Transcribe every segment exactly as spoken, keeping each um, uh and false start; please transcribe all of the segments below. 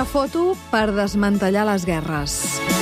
Una foto per desmantellar les guerres.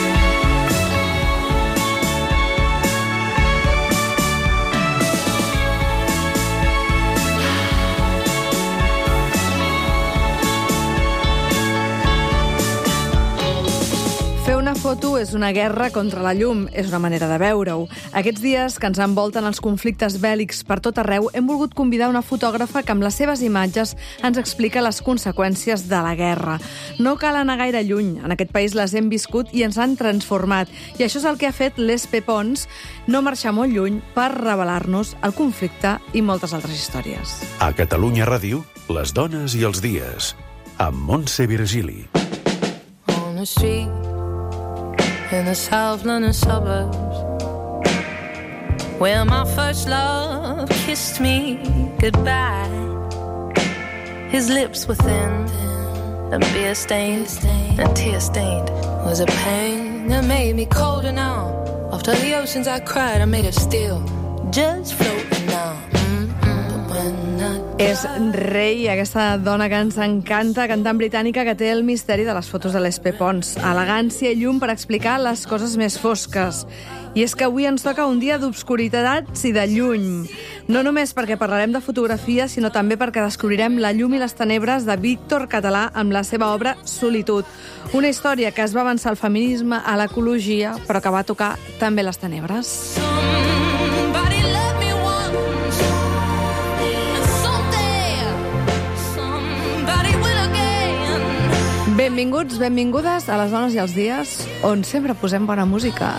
Fer una foto és una guerra contra la llum, és una manera de veure-ho. Aquests dies que ens envolten els conflictes bèl·lics per tot arreu, hem volgut convidar una fotògrafa que amb les seves imatges ens explica les conseqüències de la guerra. No cal anar gaire lluny, en aquest país les hem viscut i ens han transformat. I això és el que ha fet l'Espe Pons, no marxar molt lluny per revelar-nos el conflicte i moltes altres històries. A Catalunya Ràdio, les dones i els dies, amb Montse Virgili. On the street in the South London suburbs, where my first love kissed me goodbye. His lips were thin and beer-stained and tear-stained. Was a pain that made me colder now. After the oceans I cried, I made of steel, just floating now. És Rei, aquesta dona que ens encanta, cantant britànica que té el misteri de les fotos de l'Espe Pons. Elegància i llum per explicar les coses més fosques. I és que avui ens toca un dia d'obscuritats i de lluny. No només perquè parlarem de fotografia, sinó també perquè descobrirem la llum i les tenebres de Víctor Català amb la seva obra Solitud. Una història que es va avançar al feminisme, a l'ecologia, però que va tocar també les tenebres. Benvinguts, benvingudes a les dones i els dies, on sempre posem bona música.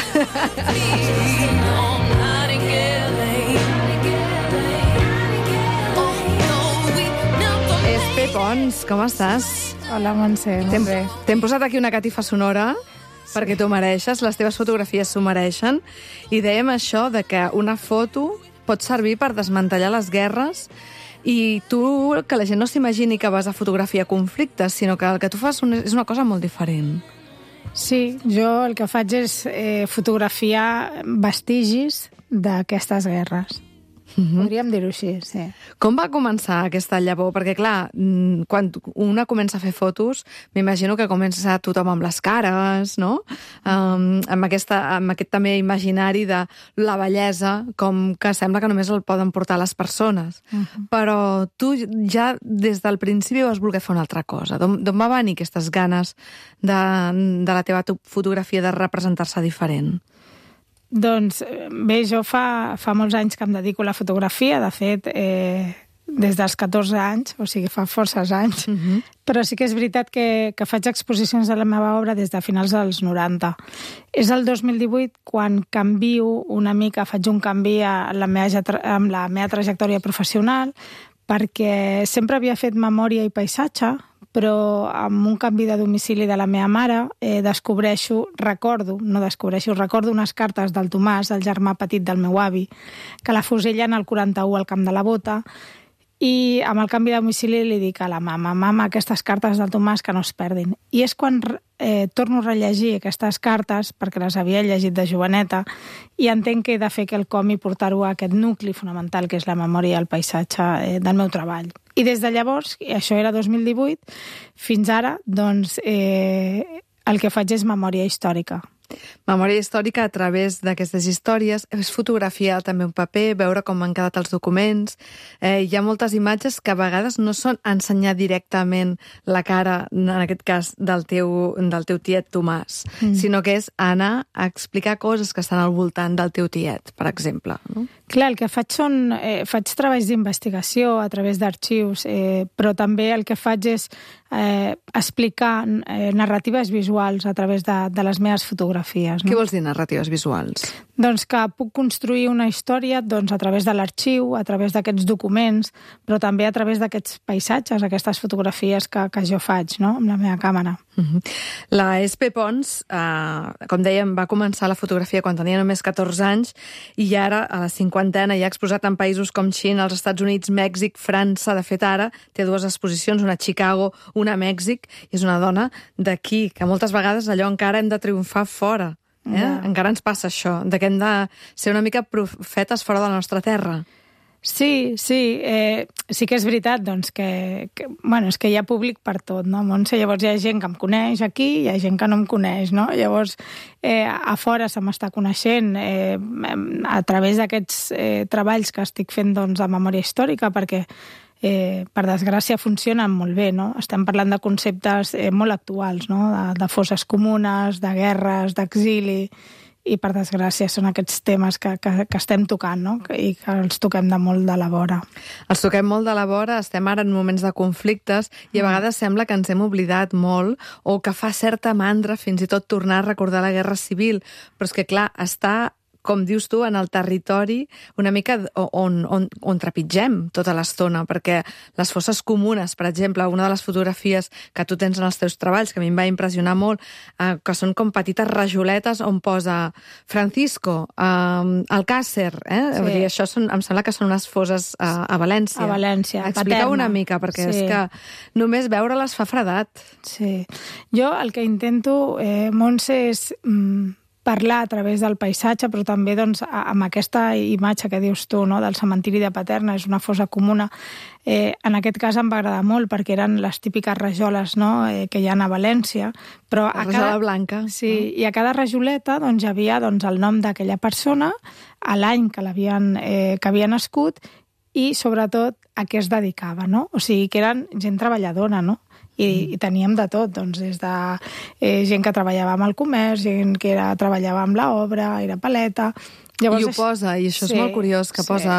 Espe Pons, com estàs? Hola, Montse, molt bé. T'hem posat aquí una catifa sonora perquè t'ho mereixes, les teves fotografies s'ho mereixen, i dèiem això de que una foto pot servir per desmantellar les guerres. I tu, que la gent no s'imagini que vas a fotografiar conflictes, sinó que el que tu fas és una cosa molt diferent. Sí, jo el que faig és eh, fotografiar vestigis d'aquestes guerres. Mm-hmm. Podríem dir-ho així, sí. Com va començar aquesta llavor? Perquè, clar, quan una comença a fer fotos, m'imagino que comença tothom amb les cares, no? Um, amb, aquesta, amb aquest també imaginari de la bellesa, com que sembla que només el poden portar les persones. Uh-huh. Però tu ja des del principi vas voler fer una altra cosa. D'on va venir aquestes ganes de, de la teva fotografia de representar-se diferent? Doncs bé, jo fa, fa molts anys que em dedico a la fotografia, de fet, eh, des dels catorze anys, o sigui, fa forces anys, uh-huh. Però sí que és veritat que, que faig exposicions de la meva obra des de finals dels noranta. És el dos mil divuit quan canvio una mica, faig un canvi a la meva, amb la meva trajectòria professional, perquè sempre havia fet memòria i paisatge, però amb un canvi de domicili de la meva mare eh, descobreixo, recordo, no descobreixo, recordo unes cartes del Tomàs, el germà petit del meu avi, que la fusellen al quaranta-u al Camp de la Bota, i amb el canvi de domicili li dic a la mama, mama, aquestes cartes del Tomàs que no es perdin. I és quan eh, torno a rellegir aquestes cartes, perquè les havia llegit de joveneta, i entenc que he de fer quelcom i portar-ho a aquest nucli fonamental que és la memòria i el paisatge eh, del meu treball. I des de llavors, i això era dos mil divuit, fins ara, doncs, eh, el que faig és memòria històrica. Memòria històrica a través d'aquestes històries, és fotografiar també un paper, veure com han quedat els documents. Eh, hi ha moltes imatges que a vegades no són ensenyar directament la cara, en aquest cas, del teu, del teu tiet Tomàs, mm. sinó que és anar a explicar coses que estan al voltant del teu tiet, per exemple. No? Clar, el que faig són... Eh, faig treballs d'investigació a través d'arxius, eh, però també el que faig és eh, explicar eh, narratives visuals a través de, de les meves fotografies. No? Què vols dir, narratives visuals? Doncs que puc construir una història doncs, a través de l'arxiu, a través d'aquests documents, però també a través d'aquests paisatges, aquestes fotografies que, que jo faig, no?, amb la meva càmera. Uh-huh. La Espe Pons, eh, com dèiem, va començar la fotografia quan tenia només catorze anys i ara, a la cinquantena, ja ha exposat en països com Xina, els Estats Units, Mèxic, França. De fet, ara té dues exposicions, una a Chicago, una a Mèxic, i és una dona d'aquí, que moltes vegades allò encara hem de triomfar fora. Eh? Yeah. Encara ens passa això, de que hem de ser una mica profetes fora de la nostra terra. Sí, sí, eh, sí que és veritat, doncs, que, que, bueno, és que hi ha públic per tot, no, Montse? Llavors hi ha gent que em coneix aquí, hi ha gent que no em coneix, no? Llavors, eh, a fora se m'està coneixent eh, a través d'aquests eh, treballs que estic fent, doncs, de memòria històrica, perquè, eh, per desgràcia, funcionen molt bé, no? Estem parlant de conceptes eh, molt actuals, no? De, de fosses comunes, de guerres, d'exili, i per desgràcia són aquests temes que, que, que estem tocant, no? I que els toquem de molt de la vora. Els toquem molt de la vora, estem ara en moments de conflictes i a vegades sembla que ens hem oblidat molt o que fa certa mandra fins i tot tornar a recordar la Guerra Civil, però és que clar, està, com dius tu, en el territori una mica on, on, on trepitgem tota l'estona, perquè les fosses comunes, per exemple, una de les fotografies que tu tens en els teus treballs, que a mi em va impressionar molt, eh, que són com petites rajoletes on posa Francisco, eh, Alcácer, eh? Sí. Vull dir, això són, em sembla que són unes fosses eh, a València. A València, Explica Paterna. una mica, perquè sí. És que només veure-les fa fredat. Sí. Jo el que intento, eh, Montse, és... Mm, parlar a través del paisatge, però també doncs, amb aquesta imatge que dius tu, no? Del cementiri de Paterna, és una fossa comuna. Eh, en aquest cas em va agradar molt perquè eren les típiques rajoles, no? eh, que hi ha a València. Però la a rajola cada... blanca. Sí, no? I a cada rajoleta doncs, hi havia doncs, el nom d'aquella persona, a l'any que, l'havien, eh, que havia nascut i, sobretot, a què es dedicava, no? O sigui, que eren gent treballadora, no? I, i teníem de tot, doncs, des de eh, gent que treballava amb el comerç, gent que era, treballava amb l'obra, era paleta... Llavors, I ho posa, i això sí, és molt curiós, que sí. posa...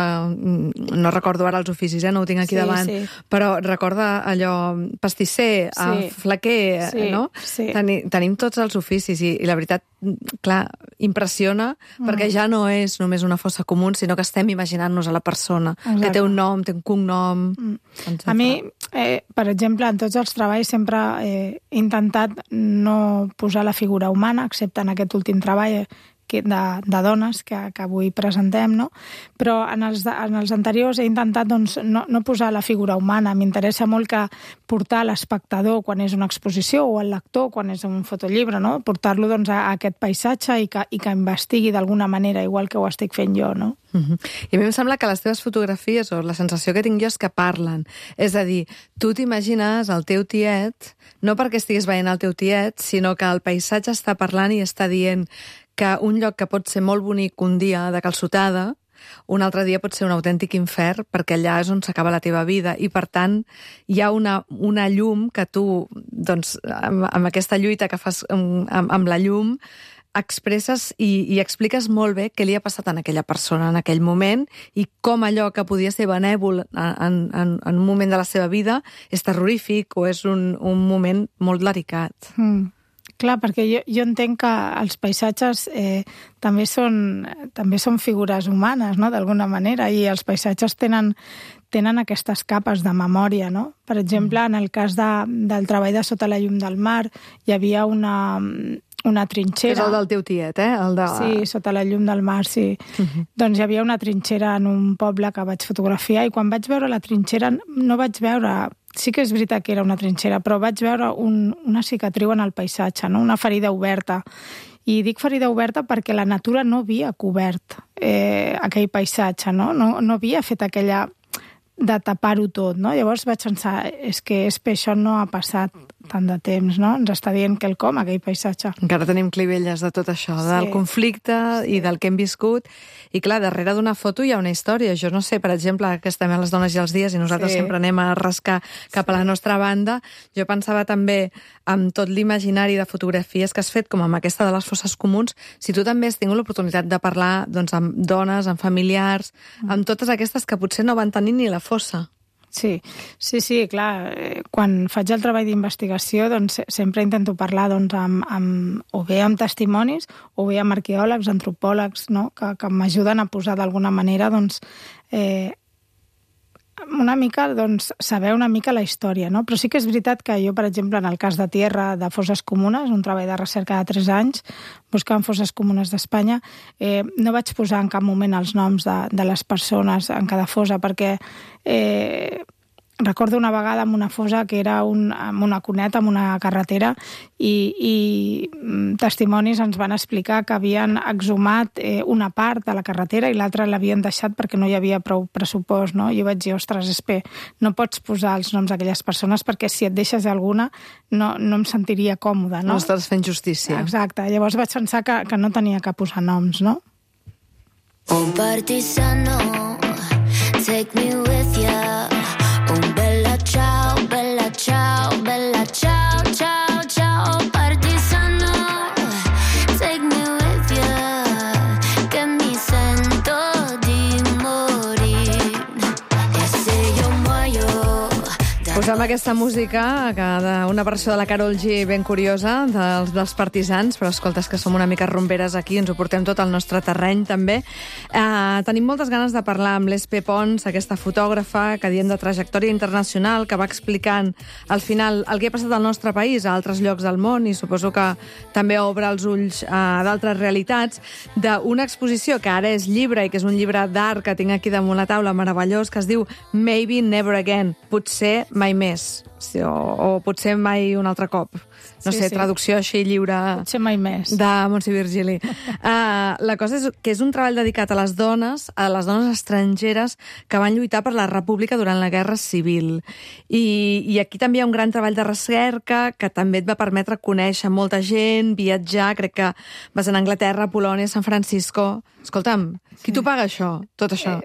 No recordo ara els oficis, eh? No ho tinc aquí sí, davant, sí. Però recorda allò pastisser, sí. flaquer, sí, no? Sí. Teni, tenim tots els oficis i, i la veritat, clar, impressiona, mm. perquè ja no és només una fossa comú, sinó que estem imaginant-nos a la persona, exacte. Que té un nom, té un cognom... Mm. A mi, eh, per exemple, en tots els treballs sempre eh, he intentat no posar la figura humana, excepte en aquest últim treball, de, de dones que, que avui presentem, no? Però en els, en els anteriors he intentat doncs, no, no posar la figura humana. M'interessa molt que portar l'espectador quan és una exposició o el lector quan és un fotollibre, no? Portar-lo doncs, a, a aquest paisatge i que, i que investigui d'alguna manera, igual que ho estic fent jo, no? Uh-huh. I a mi em sembla que les teves fotografies, o la sensació que tinc jo, és que parlen. És a dir, tu t'imagines el teu tiet, no perquè estiguis veient el teu tiet, sinó que el paisatge està parlant i està dient que un lloc que pot ser molt bonic un dia de calçotada, un altre dia pot ser un autèntic infern, perquè allà és on s'acaba la teva vida, i per tant hi ha una, una llum que tu, doncs, amb, amb aquesta lluita que fas amb, amb la llum, expresses i, i expliques molt bé què li ha passat a aquella persona en aquell moment i com allò que podia ser benèvol en, en, en un moment de la seva vida és terrorífic o és un, un moment molt delicat. Mm. Clar, perquè jo, jo entenc que els paisatges eh, també, són, també són figures humanes, no?, d'alguna manera, i els paisatges tenen, tenen aquestes capes de memòria, no? Per exemple, en el cas de, del treball de Sota la llum del mar, hi havia una, una trinxera... És el del teu tiet, eh? El de... Sí, Sota la llum del mar, sí. Uh-huh. Doncs hi havia una trinxera en un poble que vaig fotografiar i quan vaig veure la trinxera no vaig veure... Sí que és veritat que era una trinxera, però vaig veure un, una cicatriu en el paisatge, no? Una ferida oberta. I dic ferida oberta perquè la natura no havia cobert eh, aquell paisatge, no? No, no havia fet aquella de tapar-ho tot, no? Llavors vaig pensar, és que és per això no ha passat tant de temps, no? Ens està dient que el com, aquell paisatge. Encara tenim clivelles de tot això, sí. Del conflicte sí. I del que hem viscut. I clar, darrere d'una foto hi ha una història. Jo no sé, per exemple, que estem a les dones i els dies i nosaltres sí. Sempre anem a rascar cap a la nostra banda. Jo pensava també amb tot l'imaginari de fotografies que has fet, com amb aquesta de les fosses comuns, si tu també has tingut l'oportunitat de parlar doncs, amb dones, amb familiars, mm. amb totes aquestes que potser no van tenir ni la fossa. Sí, sí, sí, clar. Quan faig el treball d'investigació doncs, sempre intento parlar doncs, amb, amb, o bé amb testimonis o bé amb arqueòlegs, antropòlegs, no? que, que m'ajuden a posar d'alguna manera doncs, eh, una mica, doncs, saber una mica la història, no? Però sí que és veritat que jo, per exemple, en el cas de Tierra, de fosses comunes, un treball de recerca de tres anys, buscant fosses comunes d'Espanya, eh, no vaig posar en cap moment els noms de, de les persones en cada fossa, perquè eh, recordo una vegada amb una fosa que era un, amb una cuneta, amb una carretera, i, i testimonis ens van explicar que havien exhumat eh, una part de la carretera i l'altra l'havien deixat perquè no hi havia prou pressupost, no? I jo vaig dir, ostres, Espe, no pots posar els noms d'aquelles persones perquè si et deixes alguna no, no em sentiria còmoda, no? No estàs fent justícia. Exacte. Llavors vaig pensar que, que no tenia que posar noms, no? Un partisano, take me with ya. Un bella ciao, bella ciao, bella ciao, ciao, ciao. Partisano, take me with ya. Que mi sento di morir. E se yo muoio. Posem aquesta música, que d'una versió de la Karol G ben curiosa, dels, dels partisans, però escolta, és que som una mica rumberes aquí, ens ho portem tot al nostre terreny, també. Eh, tenim moltes ganes de parlar amb l'Espe Pons, aquesta fotògrafa que diem de trajectòria internacional, que va explicant al final el que ha passat al nostre país a altres llocs del món, i suposo que també obre els ulls a d'altres realitats, d'una exposició que ara és llibre i que és un llibre d'art que tinc aquí damunt la taula, meravellós, que es diu Maybe Never Again, potser mai més, o, o potser mai un altre cop. No Sí, sé, sí. traducció així lliure Potser mai més. de Montse Virgili. Uh, la cosa és que és un treball dedicat a les dones, a les dones estrangeres que van lluitar per la República durant la Guerra Civil. I, i aquí també hi ha un gran treball de recerca que també et va permetre conèixer molta gent, viatjar, crec que vas anar a Anglaterra, Polònia, San Francisco. Escolta'm, qui t'ho paga això, tot això?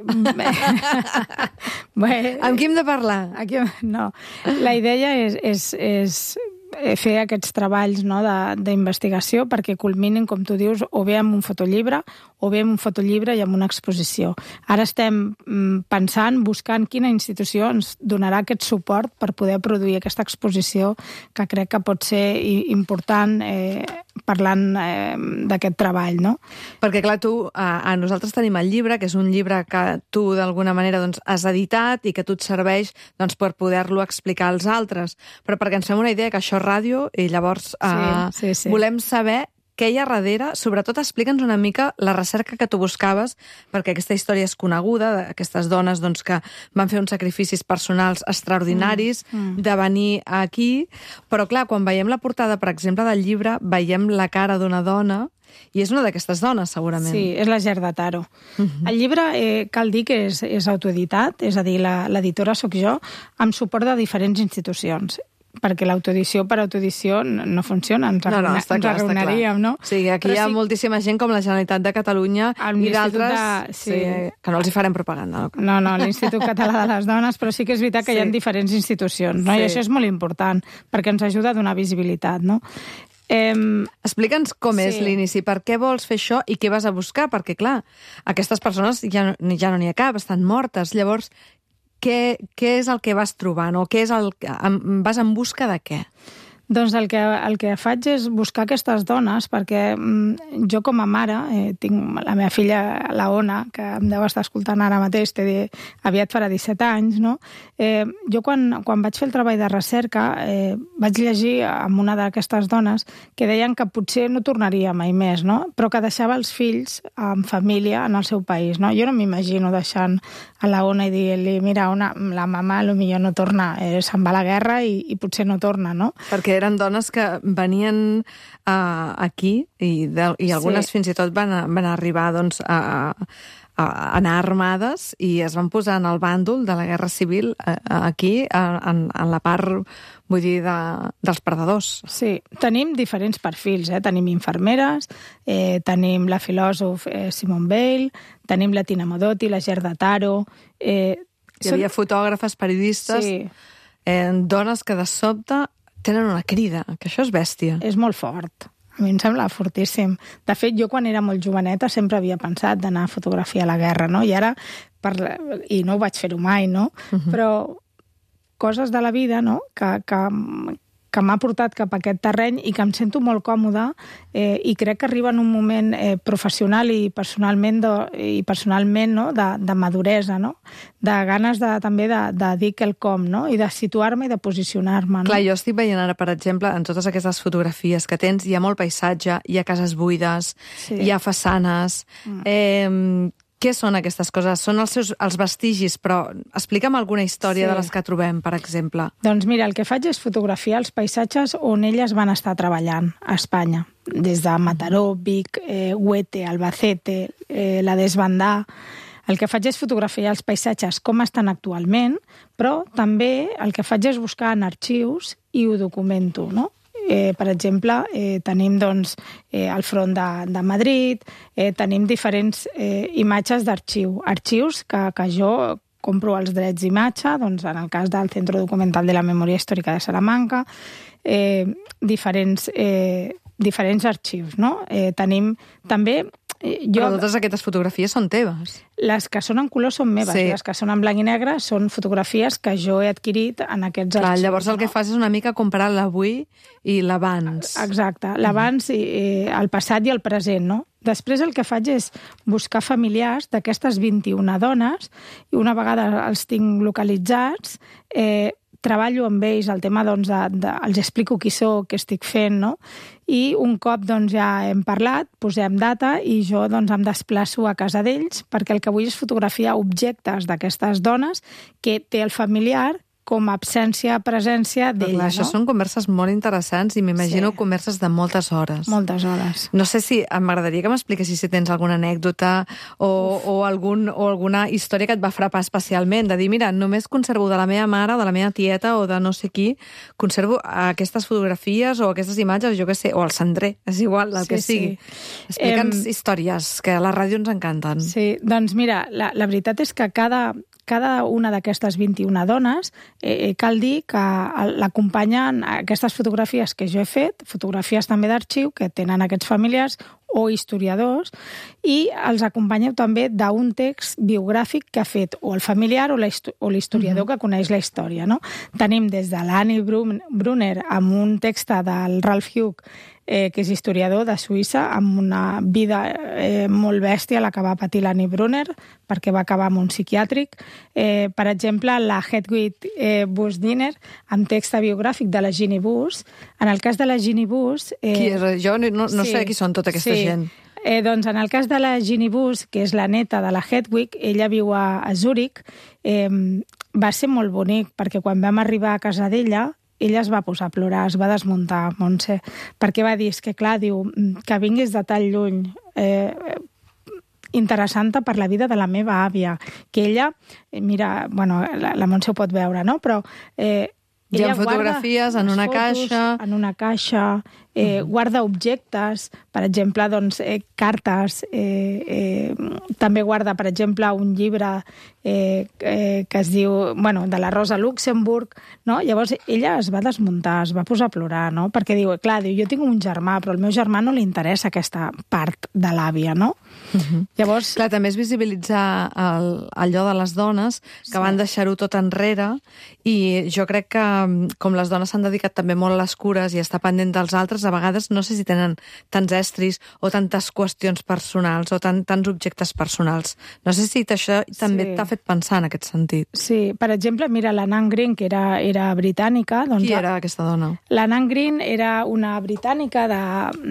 Eh, bé, Amb qui hem de parlar? Aquí, no. La idea és, és, és fer aquests treballs, no, de- d'investigació perquè culminin, com tu dius, o bé amb un fotollibre o bé amb un fotollibre i amb una exposició. Ara estem mm, pensant, buscant quina institució ens donarà aquest suport per poder produir aquesta exposició que crec que pot ser i- important eh, parlant eh, d'aquest treball, no? Perquè, clar, tu, a, a nosaltres tenim el llibre, que és un llibre que tu, d'alguna manera, doncs, has editat i que tu et serveix doncs, per poder-lo explicar als altres. Però perquè ens fem una idea que això és ràdio i llavors eh, Sí, sí, sí. volem saber què hi ha darrere. Sobretot, explica'ns una mica la recerca que tu buscaves, perquè aquesta història és coneguda, d'aquestes dones doncs, que van fer uns sacrificis personals extraordinaris mm, mm. de venir aquí. Però, clar, quan veiem la portada, per exemple, del llibre, veiem la cara d'una dona, i és una d'aquestes dones, segurament. Sí, és la Ger de Taro. Uh -huh. El llibre, eh, cal dir que és, és autoeditat, és a dir, la- l'editora sóc jo, amb suport de diferents institucions, perquè l'autoedició per autoedició no, no funciona, ens, No, no, arruïna- està ens clar, està clar. arruïnaríem, no? Sí, aquí Però hi ha sí- moltíssima gent com la Generalitat de Catalunya Amb i l'Institut d'altres de- sí. sí. que no els hi farem propaganda. No? No, no, l'Institut Català de les Dones, però sí que és veritat que Sí. hi ha diferents institucions, no? Sí. I això és molt important, perquè ens ajuda a donar visibilitat, no? Eh, Explica'ns com Sí. és l'inici, per què vols fer això i què vas a buscar, perquè, clar, aquestes persones ja no, ja no n'hi ha cap, estan mortes. Llavors, què, què és el que vas trobant o què és el, en, vas en busca de què? Doncs el que, el que faig és buscar aquestes dones, perquè mm, jo com a mare, eh, tinc la meva filla, la Ona, que em deu estar escoltant ara mateix, té, aviat farà disset anys, no? Eh, jo quan, quan vaig fer el treball de recerca eh, vaig llegir amb una d'aquestes dones que deien que potser no tornaria mai més, no? Però que deixava els fills en família en el seu país, no? Jo no m'imagino deixant a la Ona i dient-li, mira, Ona, la mama potser no torna, eh, se'n va a la guerra i, i potser no torna, no? Perquè eren dones que venien uh, aquí i, de, i algunes Sí. fins i tot van, van arribar doncs, a, a anar armades i es van posar en el bàndol de la Guerra Civil uh, aquí, en, en la part, vull dir, de, dels perdedors. Sí, tenim diferents perfils, eh? Tenim infermeres, eh, tenim la filòsof eh, Simone Weil, tenim la Tina Modotti, la Ger de Taro... Eh, Hi havia fotògrafes, periodistes, Sí. eh, dones que de sobte tenen una crida, que això és bèstia. És molt fort. A mi em sembla fortíssim. De fet, jo quan era molt joveneta sempre havia pensat d'anar a fotografiar la guerra, no? I ara, per la... i no ho vaig fer-ho mai, no? Uh-huh. Però coses de la vida, no?, que, que, que m'ha portat cap a aquest terreny i que em sento molt còmoda eh, i crec que arriba en un moment eh, professional i personalment, de, i personalment no? de, de maduresa, no? De ganes de, també de, de dir quelcom, no? I de situar-me i de posicionar-me. No? Clar, jo estic veient ara, per exemple, en totes aquestes fotografies que tens, hi ha molt paisatge, hi ha cases buides, Sí. hi ha façanes... Mm. Eh, Què són aquestes coses? Són els seus els vestigis, però explica'm alguna història Sí. de les que trobem, per exemple. Doncs mira, el que faig és fotografiar els paisatges on elles van estar treballant a Espanya, des de Mataró, Vic, eh, Huete, Albacete, eh, la Desbandà. El que faig és fotografiar els paisatges com estan actualment, però també el que faig és buscar en arxius i ho documento, no? Eh, per exemple, eh, tenim doncs, eh, el front de, de Madrid, eh, tenim diferents eh, imatges d'arxiu, arxius que, que jo compro els drets d'imatge, doncs en el cas del Centro Documental de la Memòria Històrica de Salamanca, eh, diferents, eh, diferents arxius, no? Eh, tenim també... Eh, jo, Però totes aquestes fotografies són teves. Les que són en color són meves, Sí. les que són en blanc i negre són fotografies que jo he adquirit en aquests Clar, arxius. llavors el que no? fas és una mica comparar l'avui i l'abans. Exacte, l'abans, i el passat i el present, no? Després el que faig és buscar familiars d'aquestes vint-i-una dones i una vegada els tinc localitzats, eh, treballo amb ells el tema, doncs, de, de, els explico qui sóc, què estic fent, no? I un cop doncs, ja hem parlat, posem data i jo doncs, em desplaço a casa d'ells perquè el que vull és fotografiar objectes d'aquestes dones que té el familiar com a absència, presència d'ella. Clar, això no? són converses molt interessants i m'imagino Sí. converses de moltes hores. Moltes hores. No sé si m'agradaria que m'expliquessis si tens alguna anècdota o, o, algun, o alguna història que et va frapar especialment, de dir, mira, només conservo de la meva mare, de la meva tieta o de no sé qui, conservo aquestes fotografies o aquestes imatges, jo què sé, o el cendrer, és igual, el Sí, que sigui. sí. Explica'ns Em, històries, que a la ràdio ens encanten. Sí, doncs mira, la, la veritat és que cada, cada una d'aquestes vint-i-una dones, eh, cal dir que l'acompanyen aquestes fotografies que jo he fet, fotografies també d'arxiu que tenen aquests familiars o historiadors, i els acompanyeu també d'un text biogràfic que ha fet o el familiar o l'historiador uh-huh. que coneix la història. No? Tenim des de l'Annie Brunner amb un text del Ralph Hugh, eh, que és historiador de Suïssa, amb una vida eh, molt bèstia la que va patir l'Annie Brunner, perquè va acabar en un psiquiàtric. Eh, per exemple, la Hedwig eh, Busch-Diner, amb text biogràfic de la Ginny Busch. En el cas de la Ginny Busch... Eh, qui és? Jo no, no sí, sé qui són tota aquesta sí. gent. Eh, doncs en el cas de la Ginny Busch, que és la neta de la Hedwig, ella viu a, a Zúrich, eh, va ser molt bonic, perquè quan vam arribar a casa d'ella, ella es va posar a plorar, es va desmuntar, Montse, perquè va dir, és que clar, diu, que vinguis de tan lluny, eh, interessant per la vida de la meva àvia, que ella, eh, mira, bueno, la, la Montse ho pot veure, no?, però... Eh, Hi ha ella fotografies guarda en una fotos caixa. En una caixa, eh, uh-huh. guarda objectes, per exemple, doncs, eh, cartes, eh, eh, també guarda, per exemple, un llibre eh, eh, que es diu, bueno, de la Rosa Luxemburg, no? Llavors ella es va desmuntar, es va posar a plorar, no? Perquè diu, clar, diu, jo tinc un germà, però al meu germà no li interessa aquesta part de l'àvia, no? Uh-huh. Llavors... Clar, també és visibilitzar el, allò de les dones que sí. van deixar-ho tot enrere, i jo crec que com les dones s'han dedicat també molt a les cures i a estar pendent dels altres, a vegades no sé si tenen tants estris o tantes qüestions personals o tan, tants objectes personals. No sé si això també Sí. t'ha fet pensar en aquest sentit. Sí, per exemple, mira, la Nan Green, que era, era britànica... Doncs, Qui era aquesta dona? La Nan Green era una britànica de,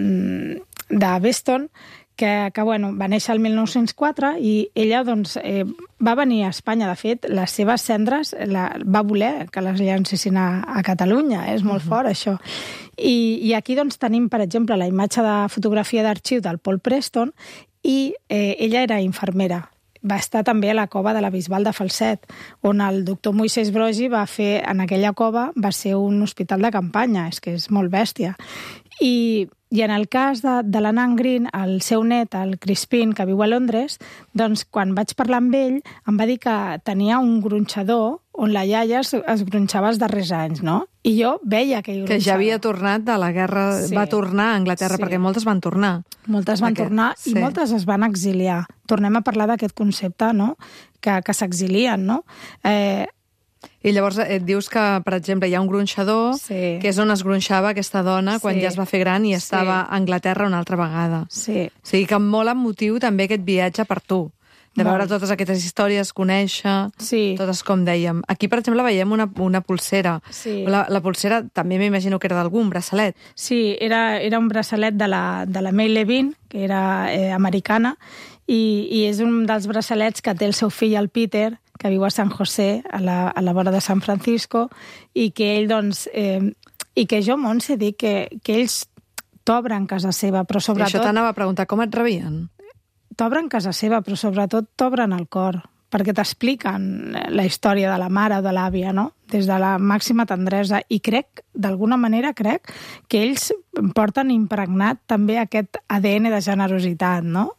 de Beston, que, que bueno, va néixer el mil nou-cents quatre i ella doncs, eh, va venir a Espanya. De fet, les seves cendres la, va voler que les llancessin a, a Catalunya. És molt uh-huh. fort, això. I, I aquí doncs, tenim, per exemple, la imatge de fotografia d'arxiu del Paul Preston i eh, ella era infermera. Va estar també a la cova de la Bisbal de Falset, on el doctor Moisès Broggi va fer, en aquella cova, va ser un hospital de campanya, és que és molt bèstia. I, i en el cas de, de la Nan Green, el seu net, el Crispin, que viu a Londres, doncs quan vaig parlar amb ell, em va dir que tenia un gronxador on la iaia es, es gronxava els darrers anys, no? I jo veia que hi Que ja havia tornat de la guerra, Sí. va tornar a Anglaterra, Sí. perquè moltes van tornar. Moltes van Aquest, tornar i sí. moltes es van exiliar. Tornem a parlar d'aquest concepte, no?, que, que s'exilien, no? Eh, I llavors et dius que, per exemple, hi ha un gronxador, Sí. que és on es gronxava aquesta dona quan Sí. ja es va fer gran i estava Sí. a Anglaterra una altra vegada. sí, O sigui que molt emotiu també aquest viatge per tu. de veure Molt. totes aquestes històries, conèixer, Sí. totes com dèiem. Aquí, per exemple, veiem una, una pulsera. Sí. La, la pulsera també m'imagino que era d'algun braçalet. Sí, era, era un braçalet de la, de la May Levine, que era eh, americana, i, i és un dels braçalets que té el seu fill, el Peter, que viu a San José, a la, a la vora de San Francisco, i que ell, doncs... Eh, i que jo, Montse, dic que, que ells t'obren casa seva, però I sobretot... això t'anava a preguntar, com et rebien? T'obren casa seva, però sobretot t'obren el cor, perquè t'expliquen la història de la mare o de l'àvia, no? Des de la màxima tendresa. I crec, d'alguna manera, crec que ells porten impregnat també aquest A D N de generositat, no?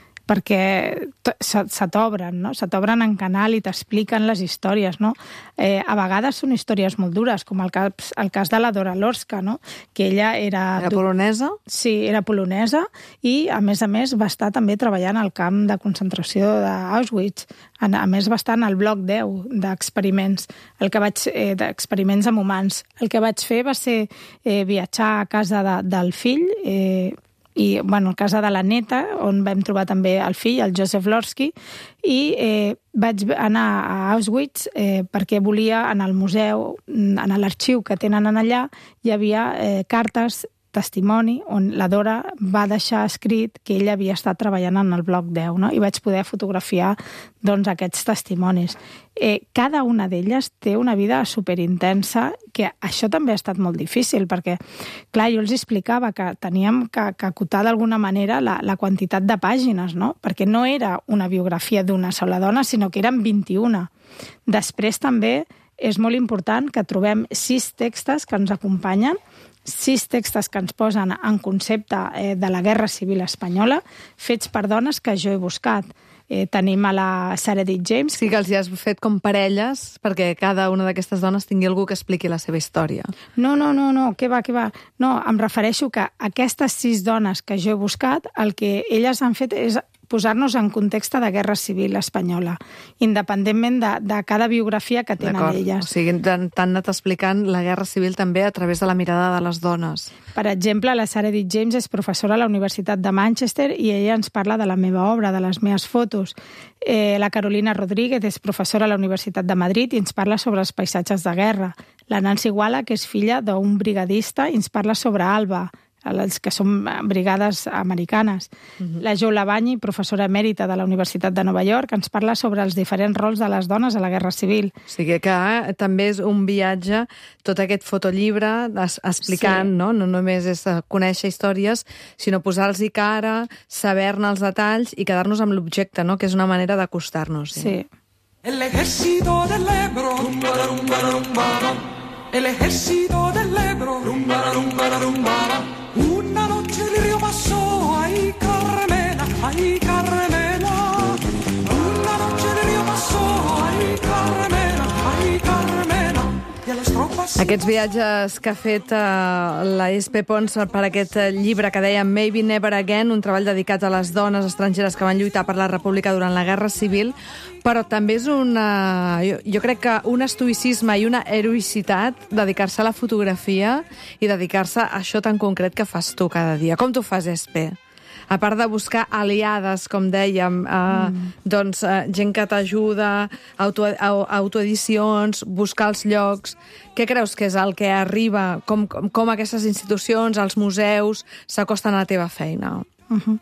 Perquè se, se t'obren, no? Se t'obren en canal i t'expliquen les històries, no? Eh, a vegades són històries molt dures, com el cas, el cas de la Dora Lorska, no? Que ella era... Era polonesa? Sí, era polonesa i, a més a més, va estar també treballant al camp de concentració d'Auschwitz. A més, va estar en el bloc deu d'experiments, el que vaig, eh, d'experiments amb humans. El que vaig fer va ser eh, viatjar a casa de, del fill, eh, i, bueno, a casa de la neta, on vam trobar també el fill, el Joseph Lorsky, i eh, vaig anar a Auschwitz eh, perquè volia, en el museu, en l'arxiu que tenen allà, hi havia eh, cartes, testimoni, on la Dora va deixar escrit que ella havia estat treballant en el bloc deu, no? I vaig poder fotografiar, doncs, aquests testimonis. Eh, cada una d'elles té una vida superintensa, que això també ha estat molt difícil, perquè, clar, jo els explicava que teníem que, que acotar d'alguna manera la, la quantitat de pàgines, no? Perquè no era una biografia d'una sola dona, sinó que eren vint-i-una. Després també és molt important que trobem sis textos que ens acompanyen, sis textos que ens posen en concepte eh, de la Guerra Civil Espanyola, fets per dones que jo he buscat. Eh, tenim a la Sarah D. James. Sí que els hi has fet com parelles perquè cada una d'aquestes dones tingui algú que expliqui la seva història. No, no, no, no, què va, què va. No, em refereixo que aquestes sis dones que jo he buscat, el que elles han fet és posar-nos en context de Guerra Civil Espanyola, independentment de, de cada biografia que tenen elles. O sigui, t'han anat explicant la Guerra Civil també a través de la mirada de les dones. Per exemple, la Sarah D. James és professora a la Universitat de Manchester i ella ens parla de la meva obra, de les meves fotos. Eh, la Carolina Rodríguez és professora a la Universitat de Madrid i ens parla sobre els paisatges de guerra. La Nancy Walla, que és filla d'un brigadista, i ens parla sobre Alba, els que són brigades americanes. Uh-huh. La Jo Lavanyi, professora emèrita de la Universitat de Nova York, ens parla sobre els diferents rols de les dones a la Guerra Civil. O sigui que eh, també és un viatge, tot aquest fotollibre, es, explicant, sí. no? No només és conèixer històries, sinó posar-los-hi cara, saber-ne els detalls i quedar-nos amb l'objecte, no? Que és una manera d'acostar-nos. Sí. sí. El ejército del Ebro, rumbara, rumbara, rumbara. El ejército del Ebro, rumbara, rumbara, rumbara. Una noche el río pasó, ay Carmela, ay Carmela. Una noche el río pasó, ay Carmela, ay Carmela. Y a las tropas... Aquests viatges que ha fet uh, la Espe Pons per aquest llibre que dèiem Maybe Never Again, un treball dedicat a les dones estrangeres que van lluitar per la República durant la Guerra Civil, però també és una... Jo, jo crec que un estoïcisme i una heroïcitat dedicar-se a la fotografia i dedicar-se a això tan concret que fas tu cada dia. Com tu fas, Espe? A part de buscar aliades, com dèiem, eh, mm. doncs eh, gent que t'ajuda, auto, autoedicions, buscar els llocs... Què creus que és el que arriba? Com, com, com aquestes institucions, els museus, s'acosten a la teva feina? Uh-huh.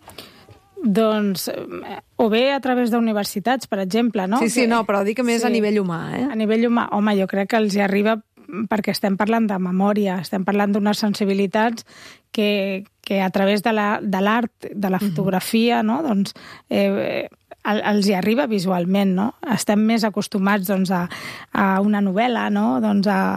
Doncs, o bé a través d'universitats, per exemple, no? Sí, sí, no, però dic que més sí. a nivell humà, eh? A nivell humà, home, jo crec que els hi arriba perquè estem parlant de memòria, estem parlant d'unes sensibilitats que, que a través de l'art, la, de la fotografia, no? Doncs, eh, els hi arriba visualment, no? Estem més acostumats doncs, a, a una novel·la, no? Doncs a,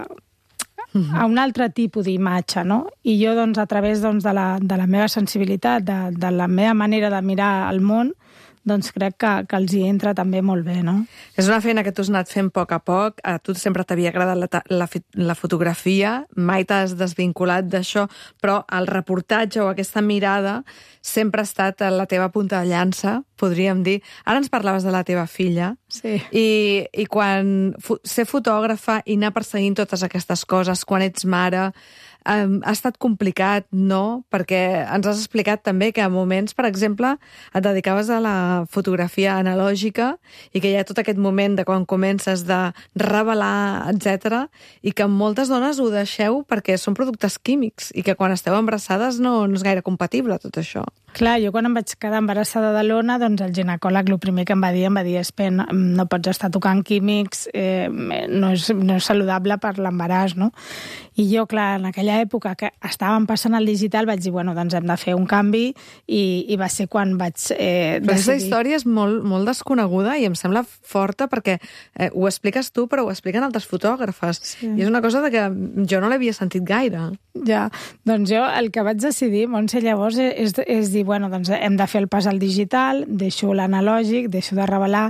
a un altre tipus d'imatge, no? I jo, doncs, a través doncs, de, la, de la meva sensibilitat, de, de la meva manera de mirar el món, doncs crec que, que els hi entra també molt bé, no? És una feina que tu has anat fent a poc a poc, a tu sempre t'havia agradat la, la, la fotografia, mai t'has desvinculat d'això, però el reportatge o aquesta mirada sempre ha estat a la teva punta de llança, podríem dir. Ara ens parlaves de la teva filla, sí. i, i quan fo, ser fotògrafa i anar perseguint totes aquestes coses, quan ets mare, Um, ha estat complicat, no? Perquè ens has explicat també que a moments, per exemple, et dedicaves a la fotografia analògica i que hi ha tot aquest moment de quan comences de revelar, etcètera, i que moltes dones ho deixeu perquè són productes químics i que quan esteu embarassades no, no és gaire compatible tot això. Clar, jo quan em vaig quedar embarassada de l'Ona, doncs el ginecòleg el primer que em va dir, em va dir, Espe, no, no pots estar tocant químics, eh, no, és, no és saludable per l'embaràs, no? I jo, clar, en aquella època que estàvem passant al digital, vaig dir, bueno, doncs hem de fer un canvi i, i va ser quan vaig eh, però decidir... aquesta història és molt, molt desconeguda i em sembla forta perquè eh, ho expliques tu, però ho expliquen altres fotògrafes. Sí. I és una cosa de que jo no l'havia sentit gaire. Ja, doncs jo el que vaig decidir, Montse, llavors, és, és dir, bueno, doncs hem de fer el pas al digital, deixo l'analògic, deixo de revelar,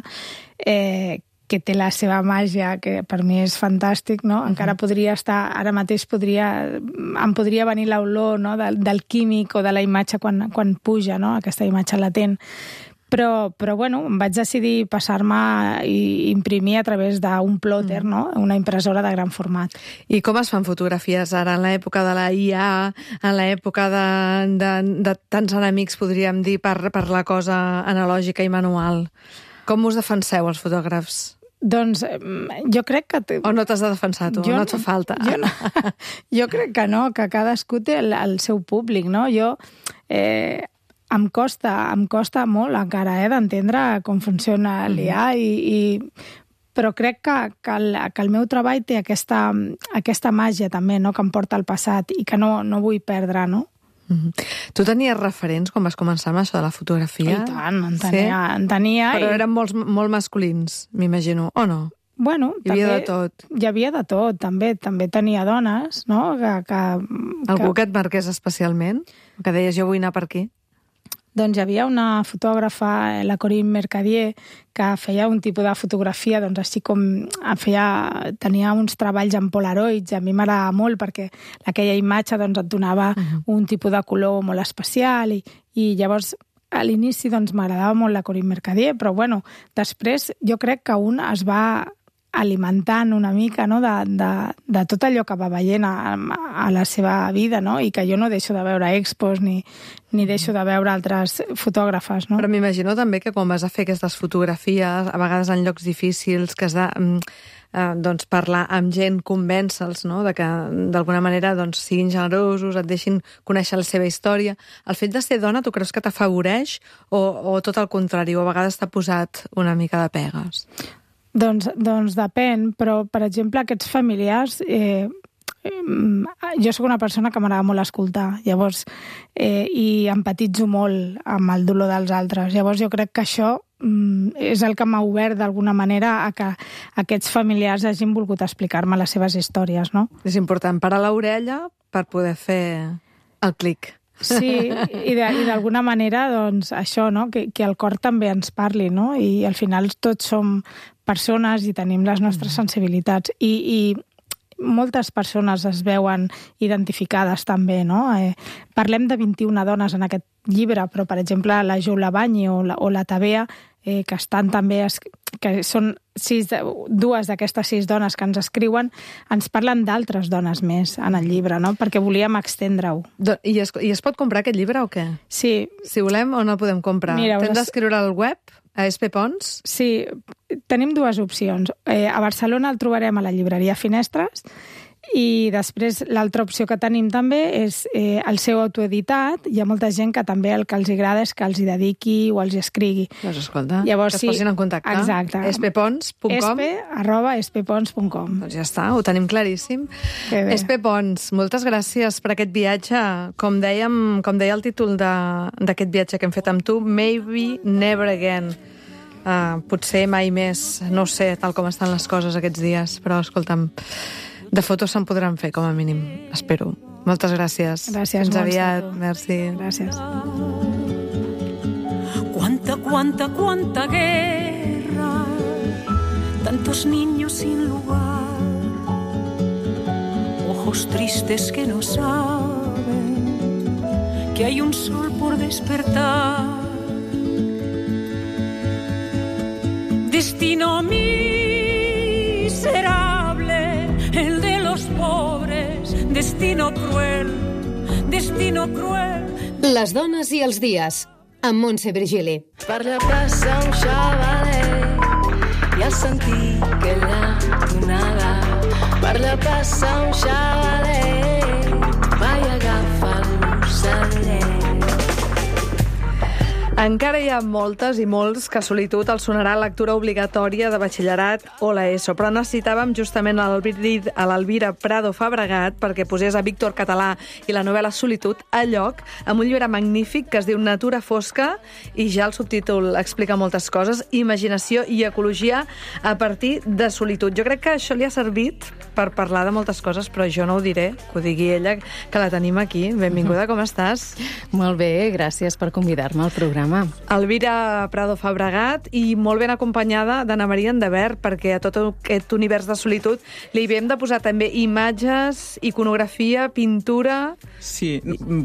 eh, que té la seva màgia, que per mi és fantàstic, no? Uh-huh. Encara podria estar, ara mateix podria, em podria venir l'olor, no? del, del químic o de la imatge quan, quan puja, no? Aquesta imatge latent. Però, però bueno, em vaig decidir passar-me i imprimir a través d'un plotter, mm. no? Una impressora de gran format. I com es fan fotografies ara, en l'època de la I A, en l'època de, de, de tants enemics, podríem dir, per, per la cosa analògica i manual? Com us defenseu, els fotògrafs? Doncs jo crec que... Te... O no t'has de defensar tu, jo no et fa falta? Jo, no. jo crec que no, que cadascú té el, el seu públic, no? Jo... Eh, Em costa, em costa molt encara eh, d'entendre com funciona l'I A, i, i... però crec que, que, el, que el meu treball té aquesta, aquesta màgia també, no? Que em porta al passat i que no, no vull perdre, no? Mm-hmm. Tu tenies referents quan vas començar amb això de la fotografia? I tant, en tenia. Sí? En tenia però i... eren molts, molt masculins, m'imagino, o no? Bueno, hi havia també, de tot. Hi havia de tot, també. També tenia dones, no? Que, que, Algú que... que et marqués especialment? Que deies, jo vull anar per aquí? Doncs hi havia una fotògrafa, la Corinne Mercadier, que feia un tipus de fotografia, doncs així com feia, tenia uns treballs en polaroids, a mi m'agradava molt perquè aquella imatge doncs, et donava uh-huh. un tipus de color molt especial i, i llavors a l'inici doncs, m'agradava molt la Corinne Mercadier, però bueno, després jo crec que un es va alimentant una mica no? de, de, de tot allò que va veient a, a la seva vida, no? I que jo no deixo de veure expos ni, ni deixo de veure altres fotògrafes. No? Però m'imagino també que quan vas a fer aquestes fotografies, a vegades en llocs difícils, que has de eh, doncs, parlar amb gent, convèncer-los, no? De que d'alguna manera doncs, siguin generosos, et deixin conèixer la seva història. El fet de ser dona, tu creus que t'afavoreix o, o tot el contrari, o a vegades t'ha posat una mica de pegues? Doncs, doncs depèn, però, per exemple, aquests familiars... Eh, eh, jo sóc una persona que m'agrada molt escoltar, llavors, eh, i empatitzo molt amb el dolor dels altres. Llavors, jo crec que això mm, és el que m'ha obert d'alguna manera a que aquests familiars hagin volgut explicar-me les seves històries, no? És important parar l'orella per poder fer el clic. Sí, i d'alguna manera, doncs, això, no? Que, que el cor també ens parli, no? I al final tots som persones i tenim les nostres sensibilitats. I, i moltes persones es veuen identificades també, no? Eh, parlem de vint-i-una dones en aquest llibre, però, per exemple, la Jula Banyi o la, o la Tabea, eh, que estan també... Es, que són sis, dues d'aquestes sis dones que ens escriuen, ens parlen d'altres dones més en el llibre, no? Perquè volíem extendre-ho. I es, I es pot comprar aquest llibre o què? Sí. Si volem o no el podem comprar? Mira, Tens d'escriure al web, a Espe Pons? Sí, tenim dues opcions. Eh, a Barcelona el trobarem a la llibreria Finestres, i després l'altra opció que tenim també és eh, el seu autoeditat. Hi ha molta gent que també el que els agrada és que els hi dediqui o els hi escrigui. Doncs escolta, llavors, que es posin en contacte. Exacte. espepons punt com espe arroba espepons punt com. Doncs ja està, ho tenim claríssim. Espe Pons, moltes gràcies per aquest viatge. Com dèiem, com deia el títol d'aquest viatge que hem fet amb tu, Maybe Never Again. Uh, potser mai més, no sé tal com estan les coses aquests dies, però escolta'm, de fotos se'n podran fer, com a mínim, espero. Moltes gràcies. Gràcies, Fins aviat. Merci. Gràcies. Cuánta, cuánta, cuánta guerra, tantos niños sin lugar, ojos tristes que no saben que hay un sol por despertar. Destino miserable, el de los pobres, destino cruel, destino cruel. Les dones i els dies, amb Montse Virgili. Per la plaça un xavalet i al sentir que la donada per la plaça un xavalet vaig agafar l'ocellet. Encara hi ha moltes i molts que a Solitud els sonarà lectura obligatòria de batxillerat o l'ESO, però necessitàvem justament a l'Elvira Prado Fabregat perquè posés a Víctor Català i la novel·la Solitud a lloc amb un llibre magnífic que es diu Natura fosca i ja el subtítol explica moltes coses, imaginació i ecologia a partir de solitud. Jo crec que això li ha servit per parlar de moltes coses, però jo no ho diré, que ho digui ella, que la tenim aquí. Benvinguda, com estàs? Molt bé, gràcies per convidar-me al programa. Elvira Prado Fabregat i molt ben acompanyada d'Anna Maria Endevert, perquè a tot aquest univers de solitud li havíem de posar també imatges, iconografia, pintura... Sí,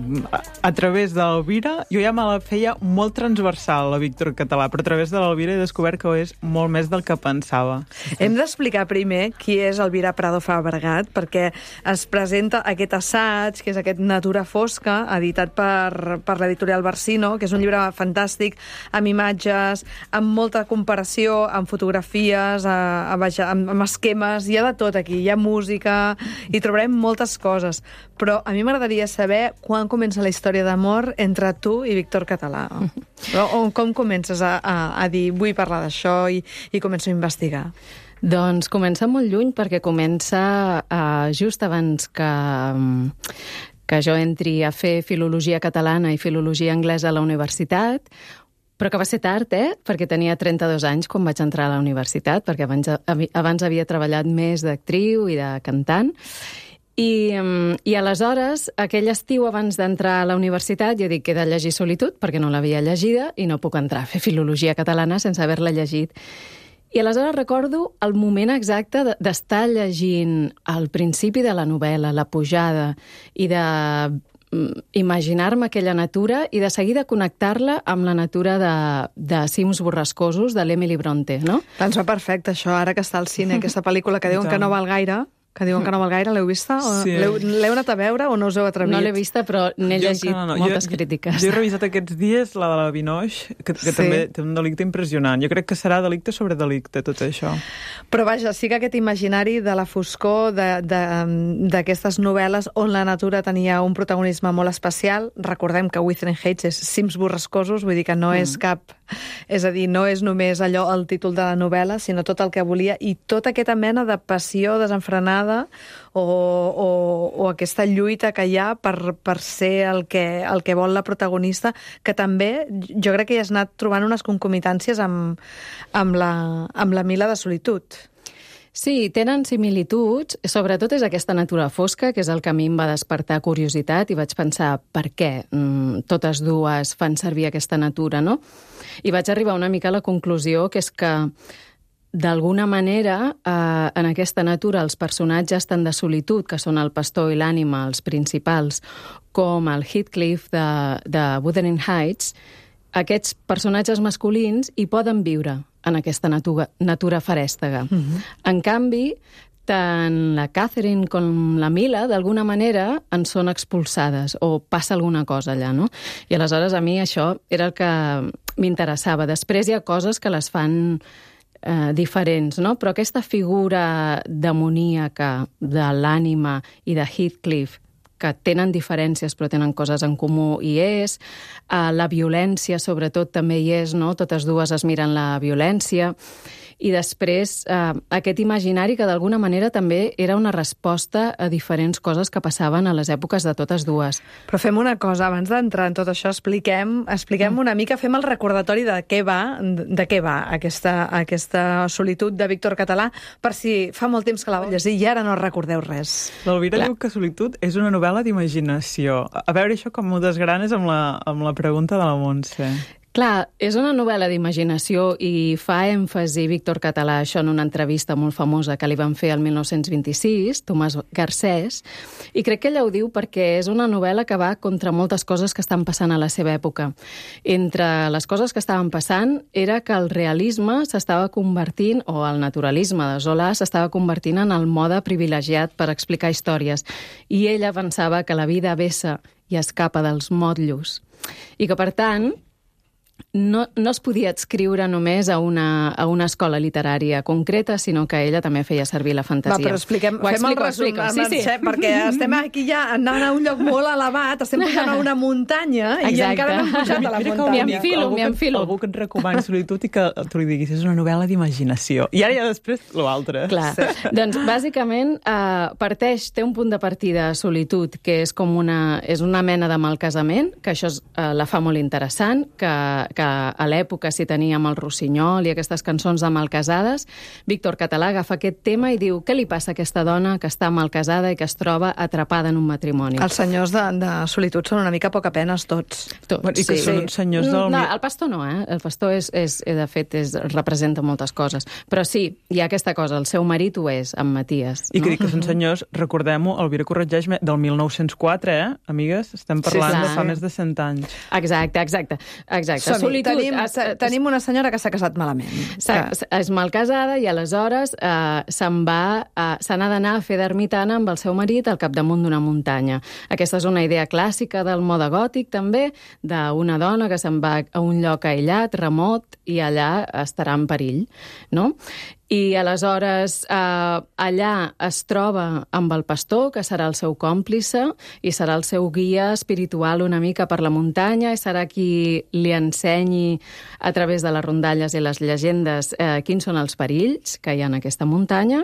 a través de l'Elvira jo ja me la feia molt transversal, la Víctor Català, però a través de l'Elvira he descobert que és molt més del que pensava. Hem d'explicar primer qui és Elvira Prado Fabregat, perquè es presenta aquest assaig, que és aquest Natura fosca, editat per, per l'editorial Barsino, que és un llibre fantàstic, amb imatges, amb molta comparació, amb fotografies, a, a, amb, amb esquemes, hi ha de tot aquí, hi ha música, hi trobarem moltes coses. Però a mi m'agradaria saber quan comença la història d'amor entre tu i Víctor Català. O, o com comences a, a, a dir vull parlar d'això i, i començo a investigar? Doncs comença molt lluny, perquè comença uh, just abans que... Um, que jo entri a fer filologia catalana i filologia anglesa a la universitat, però que va ser tard, eh? Perquè tenia trenta-dos anys quan vaig entrar a la universitat, perquè abans, abans havia treballat més d'actriu i de cantant. I, I aleshores, aquell estiu abans d'entrar a la universitat, jo dic que he de llegir Solitud, perquè no l'havia llegida, i no puc entrar a fer filologia catalana sense haver-la llegit. I aleshores recordo el moment exacte d'estar llegint al principi de la novel·la, la pujada, i de imaginar-me aquella natura i de seguida connectar-la amb la natura de, de cims borrascosos de l'Emily Bronte, no? Ens va perfecte, això, ara que està al cine, aquesta pel·lícula que diuen que no val gaire, que diuen que no val gaire, l'heu vista? Sí. L'heu anat a veure o no us heu atrevit? No l'he vista, però n'he llegit no, no. moltes jo, crítiques. Jo he revisat aquests dies la de la Vinoix, que, que sí. també té un delicte impressionant. Jo crec que serà delicte sobre delicte, tot això. Però vaja, sí que aquest imaginari de la foscor d'aquestes novel·les on la natura tenia un protagonisme molt especial, recordem que Wuthering Heights és cims borrascosos, vull dir que no mm. és cap... És a dir, no és només allò el títol de la novel·la, sinó tot el que volia, i tota aquesta mena de passió desenfrenada o, o, o aquesta lluita que hi ha per, per ser el que, el que vol la protagonista, que també jo crec que hi has anat trobant unes concomitàncies amb, amb, la, amb la Mila de Solitud. Sí, tenen similituds, sobretot és aquesta natura fosca, que és el que a mi em va despertar curiositat, i vaig pensar per què mm, totes dues fan servir aquesta natura, no? I vaig arribar una mica a la conclusió que és que d'alguna manera, eh, en aquesta natura els personatges tant de Solitud, que són el pastor i l'ànima, els principals, com el Heathcliff de, de Wuthering Heights, aquests personatges masculins hi poden viure en aquesta natura, natura farèstega. Mm-hmm. En canvi, tant la Catherine com la Mila, d'alguna manera, en són expulsades, o passa alguna cosa allà, no? I aleshores a mi això era el que m'interessava. Després hi ha coses que les fan eh, diferents, no? Però aquesta figura demoníaca de l'ànima i de Heathcliff, que tenen diferències però tenen coses en comú, i és. Uh, la violència, sobretot, també hi és, no? Totes dues es miren la violència. I després, uh, aquest imaginari que d'alguna manera també era una resposta a diferents coses que passaven a les èpoques de totes dues. Però fem una cosa, abans d'entrar en tot això, expliquem, expliquem mm. una mica, fem el recordatori de què va, de què va aquesta, aquesta Solitud de Víctor Català, per si fa molt temps que la vau llegir i ara no recordeu res. L'Elvira diu que Solitud és una novel·la d'imaginació. A veure això com ho desgranes amb la, amb la pregunta de la Montse. Clar, és una novel·la d'imaginació i fa èmfasi Víctor Català això en una entrevista molt famosa que li van fer el mil nou-cents vint-i-sis, Tomàs Garcés, i crec que ella ho diu perquè és una novel·la que va contra moltes coses que estan passant a la seva època. Entre les coses que estaven passant era que el realisme s'estava convertint, o el naturalisme de Zola s'estava convertint en el mode privilegiat per explicar històries, i ella pensava que la vida vessa i escapa dels motllos, i que, per tant, no, no es podia adscriure només a una, a una escola literària concreta, sinó que ella també feia servir la fantasia. Va, però expliquem, Ho fem el explico, resum, explico. sí, sí. perquè estem aquí ja anant a un lloc molt elevat, estem pujant a una muntanya i Exacte. encara no hem pujat a la Mira que muntanya. m'hi enfilo, algú m'hi que- enfilo. Algú que et recomani Solitud i que tu li diguis és una novel·la d'imaginació. I ara ja després l'altre. Clar. Sí. Doncs, bàsicament, eh, parteix, té un punt de partida a Solitud, que és com una, és una mena de malcasament, que això és, eh, la fa molt interessant, que, que a l'època s'hi tenia amb el Rossinyol i aquestes cançons de malcasades. Víctor Català agafa aquest tema i diu què li passa a aquesta dona que està malcasada i que es troba atrapada en un matrimoni. Els senyors de, de Solitud són una mica poc a penes tots. Tots, Bueno, i que són senyors del... No, el pastor no, eh? El pastor, és, és, de fet, és, representa moltes coses. Però sí, hi ha aquesta cosa, el seu marit ho és, en Matías. I que no? dic que són senyors, recordem-ho, Elvira corregeix-me, del mil nou-cents quatre, eh, amigues? Estem parlant Sí, de sí. fa més de cent anys. Exacte, exacte. exacte. Som-hi. Solitud, Tenim, es- es- tenim una senyora que s'ha casat malament. S'ha- és mal casada i aleshores eh, se'n va, eh, se n'ha d'anar a fer d'ermitana amb el seu marit al capdamunt d'una muntanya. Aquesta és una idea clàssica del mode gòtic, també, d'una dona que se'n va a un lloc aïllat, remot, i allà estarà en perill, no? I aleshores eh, allà es troba amb el pastor, que serà el seu còmplice, i serà el seu guia espiritual una mica per la muntanya, i serà qui li ensenyi a través de les rondalles i les llegendes eh, quins són els perills que hi ha en aquesta muntanya.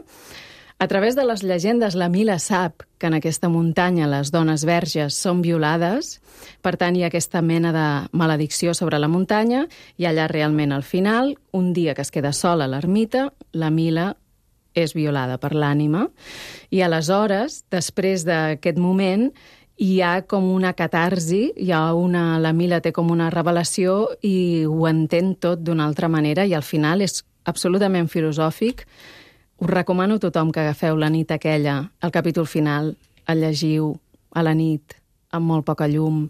A través de les llegendes, la Mila sap que en aquesta muntanya les dones verges són violades, per tant hi ha aquesta mena de maledicció sobre la muntanya, i allà realment al final, un dia que es queda sola a l'ermita, la Mila és violada per l'ànima, i aleshores, després d'aquest moment, hi ha com una catarsi, hi ha una, la Mila té com una revelació i ho entén tot d'una altra manera, i al final és absolutament filosòfic. Us recomano a tothom que agafeu la nit aquella, el capítol final, el llegiu a la nit, amb molt poca llum,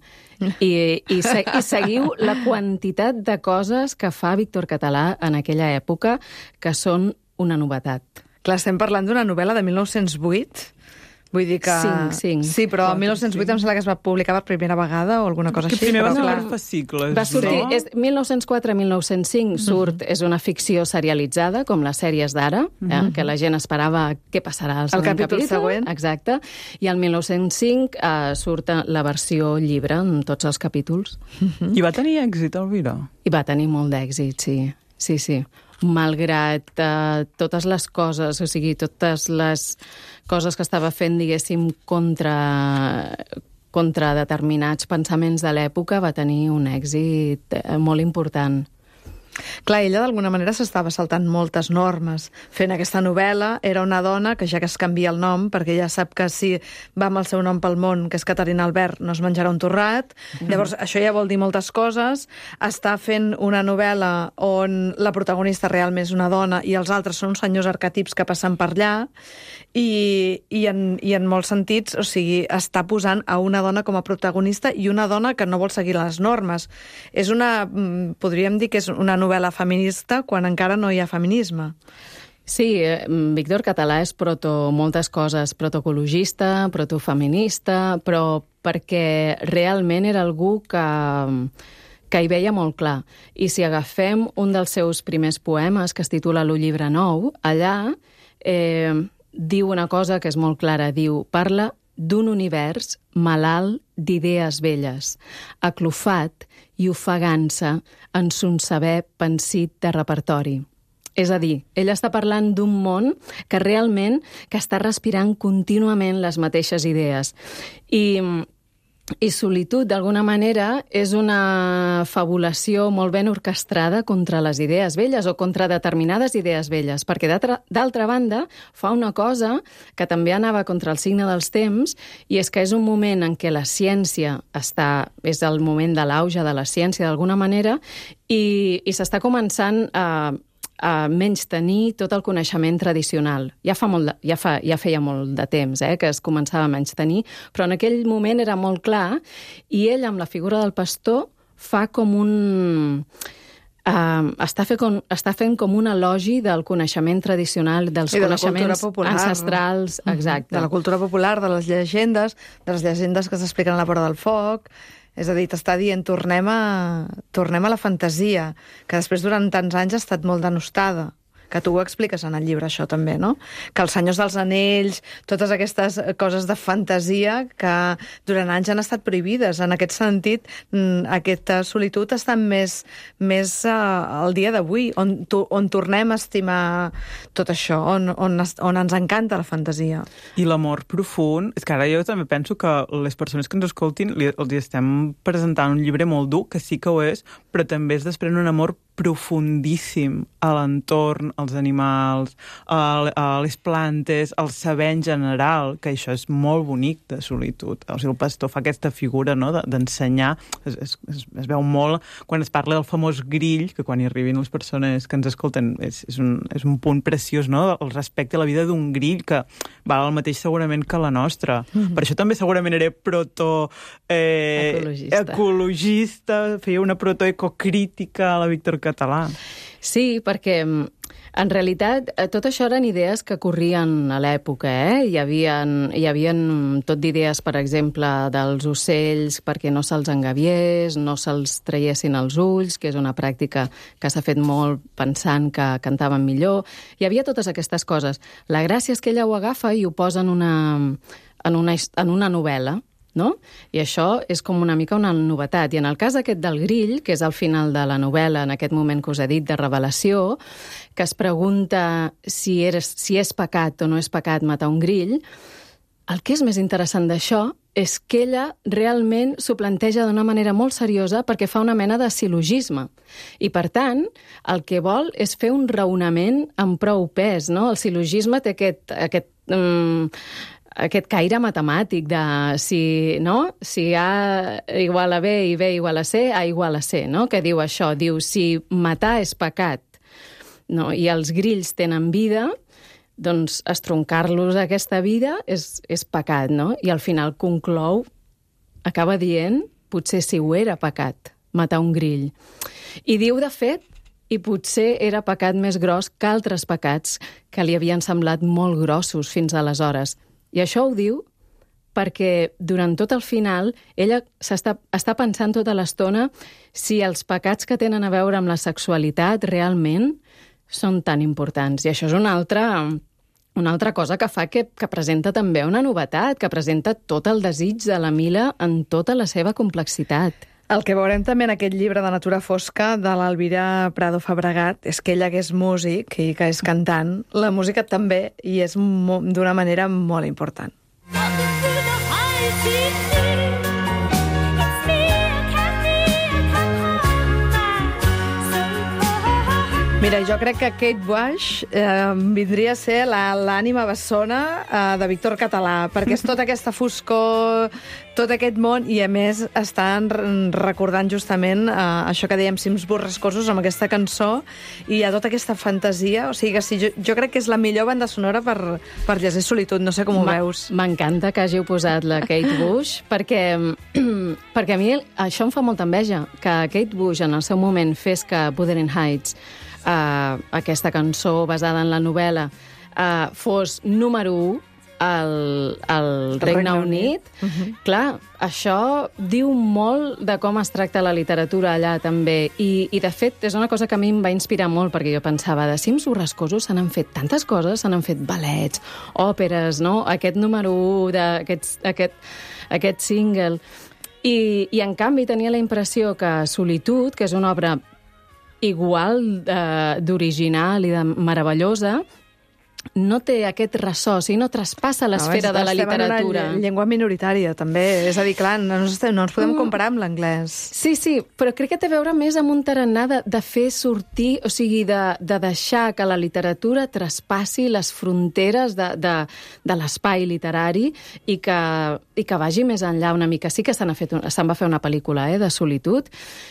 i, i, se, i seguiu la quantitat de coses que fa Víctor Català en aquella època que són una novetat. Clar, estem parlant d'una novel·la de mil nou-cents vuit. Vull dir que... Cinc, cinc. Sí, però el mil nou-cents vuit em sembla que es va publicar per primera vegada o alguna cosa Que així. primer va però ser clar. per fascicles, Va sortir, no? és mil nou-cents quatre a mil nou-cents cinc surt, és una ficció serialitzada, com les sèries d'ara, eh, que la gent esperava què passarà al El següent capítol capítol. següent. Exacte. I al mil nou-cents cinc eh, surt la versió llibre en tots els capítols. I va tenir èxit, Elvira? I va tenir molt d'èxit, sí. Sí, sí. Malgrat eh, totes les coses, o sigui, totes les coses que estava fent, diguéssim, contra, contra determinats pensaments de l'època, va tenir un èxit eh, molt important. Clar, ella d'alguna manera s'estava saltant moltes normes. Fent aquesta novel·la, era una dona que ja que es canvia el nom, perquè ja sap que si va amb el seu nom pel món, que és Caterina Albert, no es menjarà un torrat. Mm. Llavors, això ja vol dir moltes coses. Està fent una novel·la on la protagonista realment és una dona i els altres són uns senyors arquetips que passen per allà, i, i, en, i en molts sentits, o sigui, està posant a una dona com a protagonista i una dona que no vol seguir les normes. És una, podríem dir que és una novel·la feminista quan encara no hi ha feminisme. Sí, eh, Víctor Català és proto moltes coses, protoecologista, protofeminista, però perquè realment era algú que, que hi veia molt clar. I si agafem un dels seus primers poemes, que es titula Lo llibre nou, allà eh, diu una cosa que és molt clara, diu, parla d'un univers malalt d'idees velles, aclofat i ofegant-se en son saber pensit de repertori. És a dir, ella està parlant d'un món que realment que està respirant contínuament les mateixes idees. I I Solitud, d'alguna manera, és una fabulació molt ben orquestrada contra les idees velles o contra determinades idees velles, perquè d'altra banda fa una cosa que també anava contra el signe dels temps, i és que és un moment en què la ciència està, és el moment de l'auge de la ciència d'alguna manera, i, i s'està començant a a menys tenir tot el coneixement tradicional. Ja fa, molt de, ja fa ja feia molt de temps eh, que es començava a menys tenir, però en aquell moment era molt clar, i ell, amb la figura del pastor, fa com un... Uh, està, fe com, està fent com un elogi del coneixement tradicional, dels de coneixements ancestrals, exacte. De la cultura popular, de les llegendes, de les llegendes que s'expliquen a la vora del foc. És a dir, t'està dient, tornem a, tornem a la fantasia, que després durant tants anys ha estat molt denostada. Que tu ho expliques en el llibre, això també, no? Que els Senyors dels Anells, totes aquestes coses de fantasia que durant anys han estat prohibides. En aquest sentit, aquesta solitud està més, més uh, al dia d'avui, on, on tornem a estimar tot això, on, on, on ens encanta la fantasia. I l'amor profund, és que ara jo també penso que les persones que ens escoltin li, els estem presentant un llibre molt dur, que sí que ho és, però també es desprèn un amor profundíssim a l'entorn, als animals, a, a les plantes, al saber en general, que això és molt bonic de solitud. O sigui, el pastor fa aquesta figura, no?, d'ensenyar. Es, es, es veu molt quan es parla del famós grill, que quan hi arribin les persones que ens escolten és, és, un, és un punt preciós, no?, el respecte a la vida d'un grill, que val el mateix segurament que la nostra. Mm-hmm. Per això també segurament era proto... Eh, ecologista. ecologista, feia una protoecocrítica a la Víctor Català. Sí, perquè en realitat tot això eren idees que corrien a l'època, eh? Hi havia, hi havia tot d'idees, per exemple, dels ocells perquè no se'ls engaviés, no se'ls traiessin els ulls, que és una pràctica que s'ha fet molt pensant que cantaven millor. Hi havia totes aquestes coses. La gràcia és que ella ho agafa i ho posa en una, en una, en una novel·la, no? I això és com una mica una novetat. I en el cas aquest del grill, que és al final de la novel·la, en aquest moment que us he dit, de revelació, que es pregunta si, eres, si és pecat o no és pecat matar un grill, el que és més interessant d'això és que ella realment s'ho planteja d'una manera molt seriosa perquè fa una mena de sil·logisme. I, per tant, el que vol és fer un raonament amb prou pes, no? El sil·logisme té aquest... aquest um, aquest caire matemàtic de si, no? Si A igual a B i B igual a C, A igual a C, no? Que diu això, diu si matar és pecat, no? I els grills tenen vida, doncs estroncar-los aquesta vida és, és pecat, no? I al final conclou, acaba dient, potser si ho era pecat, matar un grill. I diu, de fet, i potser era pecat més gros que altres pecats que li havien semblat molt grossos fins aleshores. I això ho diu perquè durant tot el final ella s'està, està pensant tota l'estona si els pecats que tenen a veure amb la sexualitat realment són tan importants. I això és una altra, una altra cosa que fa que, que presenta també una novetat, que presenta tot el desig de la Mila en tota la seva complexitat. El que veurem també en aquest llibre de Natura Fosca de l'Elvira Prado Fabregat és que ella, que és músic i que és cantant, la música també, i és d'una manera molt important. Mira, jo crec que Kate Bush eh, vindria a ser l'ànima bessona eh, de Víctor Català, perquè és tota aquesta foscor, tot aquest món, i a més estan recordant justament eh, això que dèiem, cims borrascosos, amb aquesta cançó, i hi ha tota aquesta fantasia, o sigui que sí, jo, jo crec que és la millor banda sonora per, per llegir Solitud, no sé com ho veus. M'encanta que hàgiu posat la Kate Bush, perquè, perquè a mi això em fa molta enveja, que Kate Bush en el seu moment fes que Wuthering Heights, Uh, aquesta cançó basada en la novel·la, uh, fos número u al, al Regne, Regne Unit. Unit. Uh-huh. Clar, això diu molt de com es tracta la literatura allà també. I, i de fet, és una cosa que a mi em va inspirar molt, perquè jo pensava, de cims borrascosos se n'han fet tantes coses, se n'han fet ballets, òperes, no? Aquest número u, aquest, aquest, aquest single. I, I en canvi tenia la impressió que Solitud, que és una obra igual eh, d'original i de meravellosa, no té aquest ressò, o sigui, no traspassa l'esfera de la literatura. Estem en una llengua minoritària, també. És a dir, clar, no, estem, no ens podem comparar amb l'anglès. Sí, sí, però crec que té a veure més amb un tarannà de, de fer sortir, o sigui, de, de deixar que la literatura traspassi les fronteres de, de, de l'espai literari i que, i que vagi més enllà una mica. Sí que se'n se va fer una pel·lícula eh, de Solitud,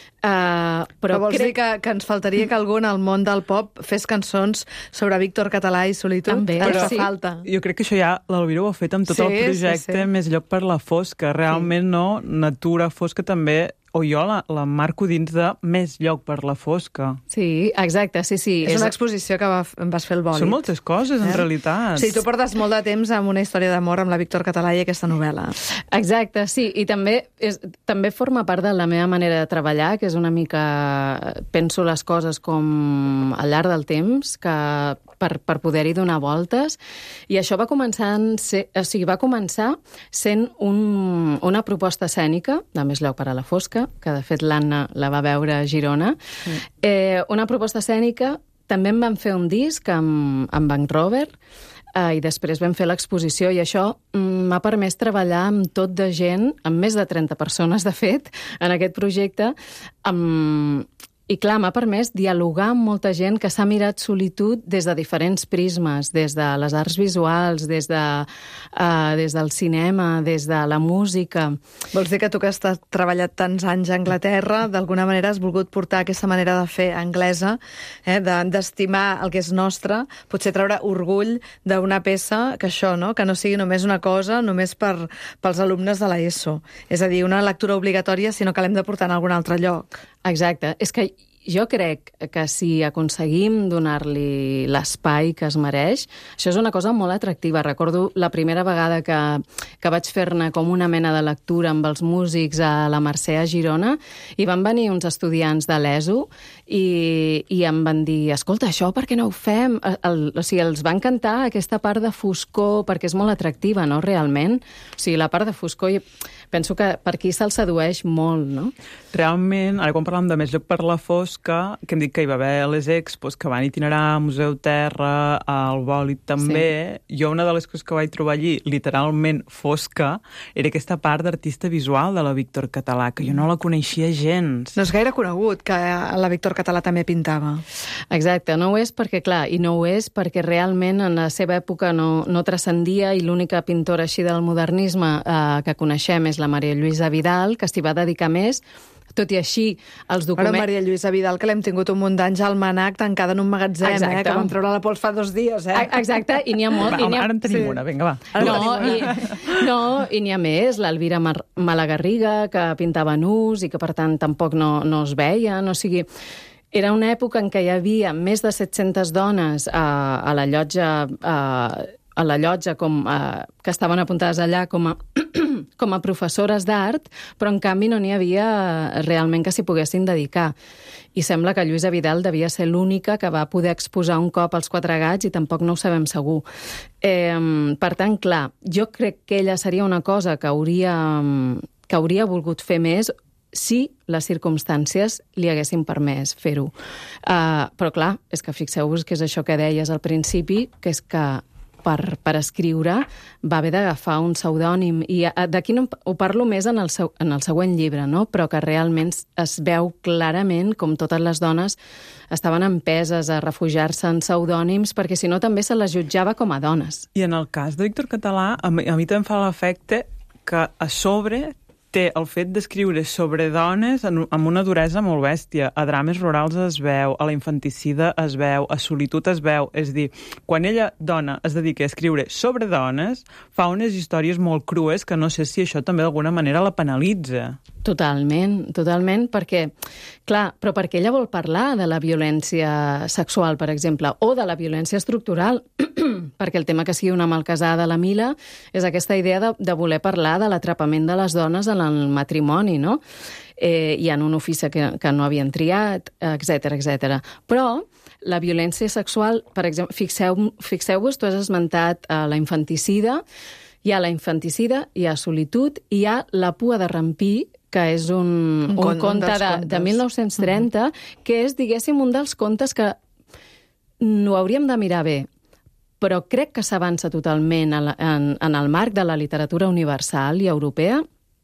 Uh, però però vols crec... dir que, que ens faltaria que algú en el món del pop fes cançons sobre Víctor Català i Solitud? També, però sí. falta. Jo crec que això ja l'Elvira ho ha fet amb tot sí, el projecte sí, sí. Més lloc per la fosca. Realment sí. no, Natura Fosca també... o jo la, la marco dins de Més lloc per la fosca. Sí, exacte, sí, sí. És, és una exposició que va, vas fer el bòlit. Són moltes coses, en eh? realitat. Sí, tu portes molt de temps amb una història d'amor amb la Víctor Català i aquesta novel·la. Exacte, sí, i també, és, també forma part de la meva manera de treballar, que és una mica... Penso les coses com al llarg del temps, que per, per poder-hi donar voltes, i això va començar, ser, o sigui, va començar sent un, una proposta escènica, de Més lloc per a la fosca, que de fet l'Anna la va veure a Girona. Mm. Eh, una proposta escènica, també en vam fer un disc amb, amb Bank Rover, eh, i després vam fer l'exposició, i això mm, m'ha permès treballar amb tot de gent, amb més de trenta persones, de fet, en aquest projecte, amb... I clar, m'ha permès dialogar amb molta gent que s'ha mirat Solitud des de diferents prismes, des de les arts visuals, des, de, uh, des del cinema, des de la música. Vols dir que tu que has treballat tants anys a Anglaterra, d'alguna manera has volgut portar aquesta manera de fer anglesa, eh, d'estimar el que és nostre, potser treure orgull d'una peça que això, no? Que no sigui només una cosa, només per, pels alumnes de l'ESO. És a dir, una lectura obligatòria, sinó que l'hem de portar en algun altre lloc. Exacte. És que jo crec que si aconseguim donar-li l'espai que es mereix, això és una cosa molt atractiva. Recordo la primera vegada que, que vaig fer-ne com una mena de lectura amb els músics a la Mercè a Girona, i van venir uns estudiants de l'ESO i, i em van dir, escolta, això per què no ho fem? El, o sigui, els va encantar aquesta part de foscor, perquè és molt atractiva, no?, realment. O sigui, la part de foscor, penso que per aquí se'l sedueix molt, no? Realment, ara quan parlem de Més lloc per la fosca, que hem dit que hi va haver les expos que van itinerar, Museu Terra, al Bòlit també, sí. Jo una de les coses que vaig trobar allí, literalment fosca, era aquesta part d'artista visual de la Víctor Català, que jo no la coneixia gens. No és gaire conegut que la Víctor Català també pintava. Exacte, no ho és perquè, clar, i no ho és perquè realment en la seva època no, no transcendia, i l'única pintora així del modernisme eh, que coneixem és la Maria Lluïsa Vidal, que s'hi va dedicar més. Tot i així, els documents... Però Maria Lluïsa Vidal, que l'hem tingut un munt d'anys al Manac tancada en un magatzem, eh, que vam treure la pols fa dos dies. Eh? Exacte, i n'hi ha molt... Va, i ha... Ara en tenim sí. una, vinga, va. No, i, no, i n'hi ha més. L'Elvira Mar Malagarriga, que pintava nus i que, per tant, tampoc no, no es veia. No, o sigui, era una època en què hi havia més de set-centes dones a, a la llotja... A, a la llotja com, eh, que estaven apuntades allà com a, com a professores d'art, però en canvi no n'hi havia realment que s'hi poguessin dedicar. I sembla que Lluïsa Vidal devia ser l'única que va poder exposar un cop als Quatre Gats, i tampoc no ho sabem segur. Eh, per tant, clar, jo crec que ella seria una cosa que hauria, que hauria volgut fer més si les circumstàncies li haguessin permès fer-ho. Uh, però clar, és que fixeu-vos que és això que deies al principi, que és que Per, per escriure va haver d'agafar un pseudònim, i d'aquí no, ho parlo més en el, seu, en el següent llibre, no? Però que realment es veu clarament com totes les dones estaven empeses a refugiar-se en pseudònims, perquè si no també se les jutjava com a dones. I en el cas de Víctor Català, a mi, a mi també em fa l'efecte que a sobre té el fet d'escriure sobre dones amb una duresa molt bèstia. A Drames rurals es veu, a la infanticida es veu, a Solitud es veu. És dir, quan ella, dona, es dedica a escriure sobre dones, fa unes històries molt crues que no sé si això també d'alguna manera la penalitza. Totalment, totalment, perquè, clar, però perquè ella vol parlar de la violència sexual, per exemple, o de la violència estructural, perquè el tema que sigui una malcasada a la Mila és aquesta idea de, de voler parlar de l'atrapament de les dones en el matrimoni, no? Eh, i en un ofici que, que no havien triat, etcètera, etcètera. Però la violència sexual, per exemple, fixeu, fixeu-vos, tu has esmentat eh, la infanticida, hi ha la infanticida, hi ha Solitud, i hi ha La pua de Rampí, que és un, un, un conte de, de mil nou-cents trenta, uh-huh. que és, diguéssim, un dels contes que no hauríem de mirar bé, però crec que s'avança totalment en, en, en el marc de la literatura universal i europea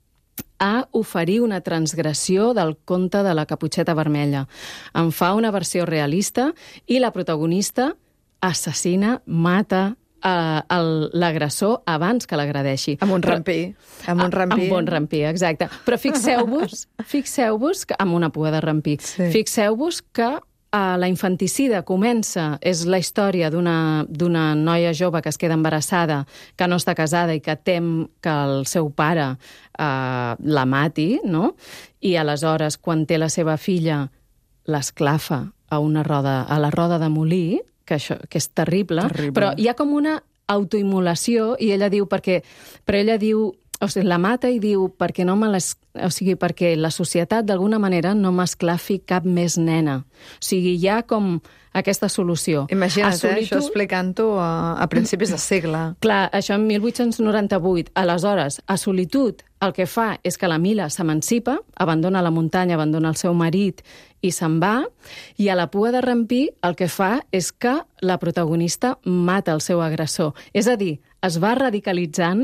a oferir una transgressió del conte de la Caputxeta Vermella. En fa una versió realista i la protagonista assassina, mata eh, l'agressor abans que l'agredeixi. Amb un rampí. Amb un rampí. Amb un rampí, exacte. Però fixeu-vos, fixeu-vos que, amb una pua de rampí, sí. Fixeu-vos que Uh, la infanticida comença, és la història d'una noia jove que es queda embarassada, que no està casada i que tem que el seu pare uh, la mati, no? I aleshores, quan té la seva filla, l'esclafa a una roda, a la roda de molí, que, això, que és terrible, terrible, però hi ha com una autoimmolació, i ella diu, perquè, però ella diu, o sigui, la mata i diu, perquè no me les... O sigui, perquè la societat, d'alguna manera, no m'esclafi cap més nena. O sigui, hi ha com aquesta solució. Imagina't, solitud... eh, això explicant-ho a, a principis de segle. Clar, això en mil vuit-cents noranta-vuit. Aleshores, a solitud, el que fa és que la Mila s'emancipa, abandona la muntanya, abandona el seu marit i se'n va, i a la pua de rampí el que fa és que la protagonista mata el seu agressor. És a dir, es va radicalitzant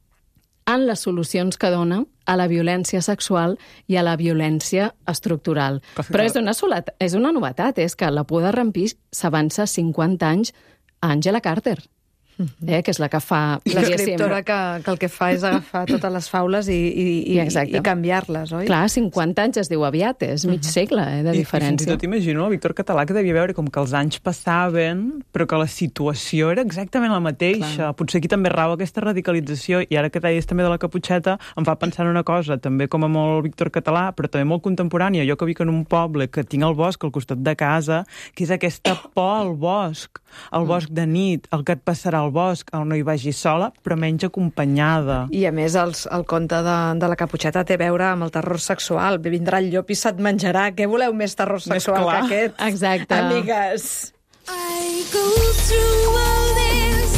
en les solucions que dona a la violència sexual i a la violència estructural. Però és una, solat, és una novetat, és que la pua de rampí s'avança cinquanta anys a Angela Carter, eh, que és la que fa... L'escriptora que, que el que fa és agafar totes les faules i, i, i, i canviar-les, oi? Clar, cinquanta anys es diu aviat, és mig segle eh, de I, diferència. I fins i tot imagino el Víctor Català que devia veure com que els anys passaven, però que la situació era exactament la mateixa. Clar. Potser aquí també rau aquesta radicalització, i ara que deies també de la Caputxeta, em fa pensar en una cosa, també com a molt Víctor Català, però també molt contemporània. Jo que vic en un poble que tinc el bosc al costat de casa, que és aquesta por al bosc, el bosc de nit, el que et passarà al bosc, on no hi vagis sola, però menys acompanyada. I a més, els, el conte de, de la Caputxeta té a veure amb el terror sexual. Vindrà el llop i se't menjarà. Què voleu més terror sexual més que aquest? Exacte. Amigues. I go through all this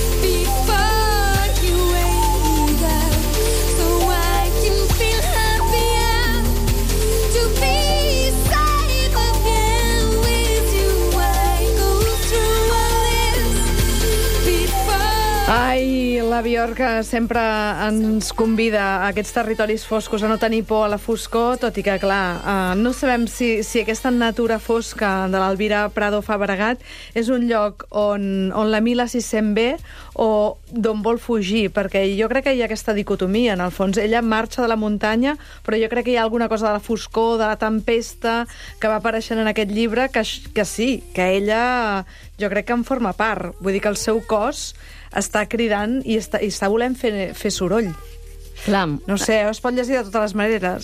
before you wake up, so I can feel happier to be safe again with you. I go through all this before. Ai, la Biorca sempre ens convida a aquests territoris foscos, a no tenir por a la foscor, tot i que, clar, eh, no sabem si, si aquesta natura fosca de l'Elvira Prado Fabregat és un lloc on, on la Mila s'hi sent bé o d'on vol fugir, perquè jo crec que hi ha aquesta dicotomia, en el fons. Ella marxa de la muntanya, però jo crec que hi ha alguna cosa de la foscor, de la tempesta, que va apareixent en aquest llibre, que, que sí, que ella jo crec que en forma part. Vull dir que el seu cos està cridant i està, i està volent fer, fer soroll. Clar. No sé, es pot llegir de totes les maneres.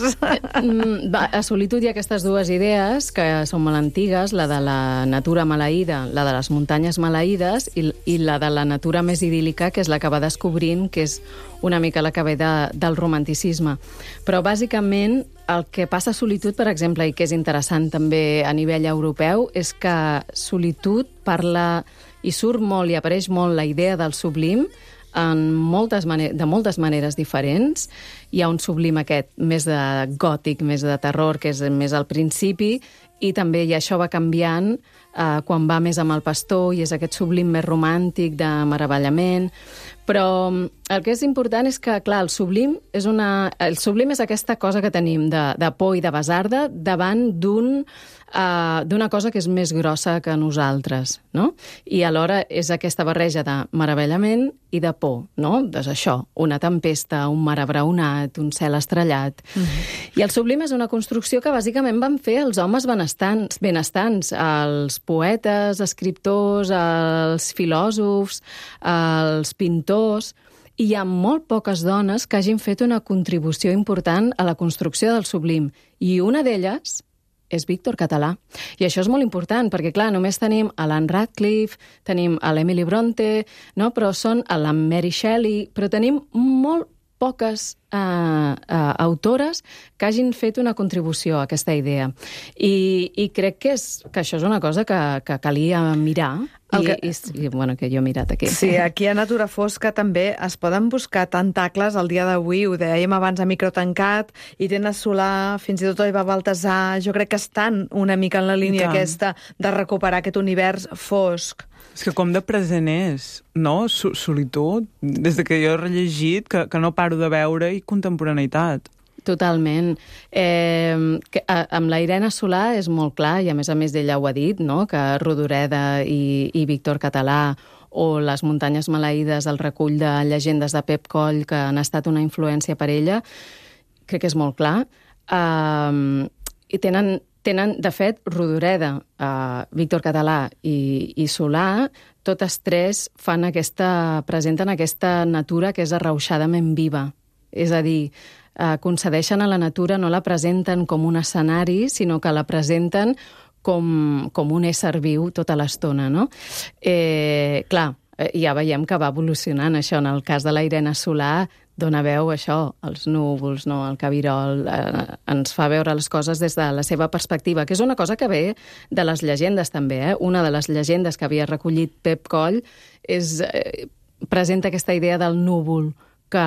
A solitud hi ha aquestes dues idees que són molt antigues, la de la natura maleïda, la de les muntanyes maleïdes, i, i la de la natura més idíl·lica, que és la que va descobrint, que és una mica la que ve de, del romanticisme. Però, bàsicament, el que passa a solitud, per exemple, i que és interessant també a nivell europeu, és que solitud parla i surt molt i apareix molt la idea del sublim en moltes maneres, de moltes maneres diferents. Hi ha un sublim aquest més de gòtic, més de terror, que és més al principi, i també i això va canviant eh, quan va més amb el pastor, i és aquest sublim més romàntic, de meravellament. Però el que és important és que, clar, el sublim és, una, el sublim és aquesta cosa que tenim de, de por i de basarda davant d'un Uh, d'una cosa que és més grossa que nosaltres, no? I alhora és aquesta barreja de meravellament i de por, no? Doncs això, una tempesta, un mar abraonat, un cel estrellat. Mm-hmm. I el sublim és una construcció que bàsicament van fer els homes benestants, benestants, els poetes, escriptors, els filòsofs, els pintors. I hi ha molt poques dones que hagin fet una contribució important a la construcció del sublim. I una d'elles és Víctor Català. I això és molt important, perquè, clar, només tenim a l'Anne Radcliffe, tenim a l'Emily Bronte, no? Però són a la Mary Shelley, però tenim molt poques eh, eh, autores que hagin fet una contribució a aquesta idea. I, i crec que, és, que això és una cosa que, que calia mirar. I, que... i, i, bueno, que jo he mirat aquí. Sí, aquí a Natura Fosca també es poden buscar tentacles al dia d'avui, ho dèiem abans a micro tancat, Irene Solà, fins i tot Eva Baltasar, jo crec que estan una mica en la línia aquesta de recuperar aquest univers fosc. És que com de present és, no? Solitud. Des de que jo he rellegit, que, que no paro de veure, i contemporaneïtat. Totalment. Eh, que, a, amb la Irene Solà és molt clar, i a més a més ella ho ha dit, no? Que Rodoreda i, i Víctor Català o les Muntanyes Maleïdes, el recull de llegendes de Pep Coll, que han estat una influència per ella, crec que és molt clar. Eh, I tenen, tenen, de fet, Rodoreda, eh, Víctor Català i, i Solà, totes tres fan aquesta, presenten aquesta natura que és arrauxadament viva. És a dir, eh, concedeixen a la natura, no la presenten com un escenari, sinó que la presenten com, com un ésser viu tota l'estona, no? Eh, clar, ja veiem que va evolucionant això. En el cas de la Irene Solà, dona veu això, els núvols, no? El cabirol, eh, ens fa veure les coses des de la seva perspectiva, que és una cosa que ve de les llegendes també, eh? Una de les llegendes que havia recollit Pep Coll és, eh, presenta aquesta idea del núvol que,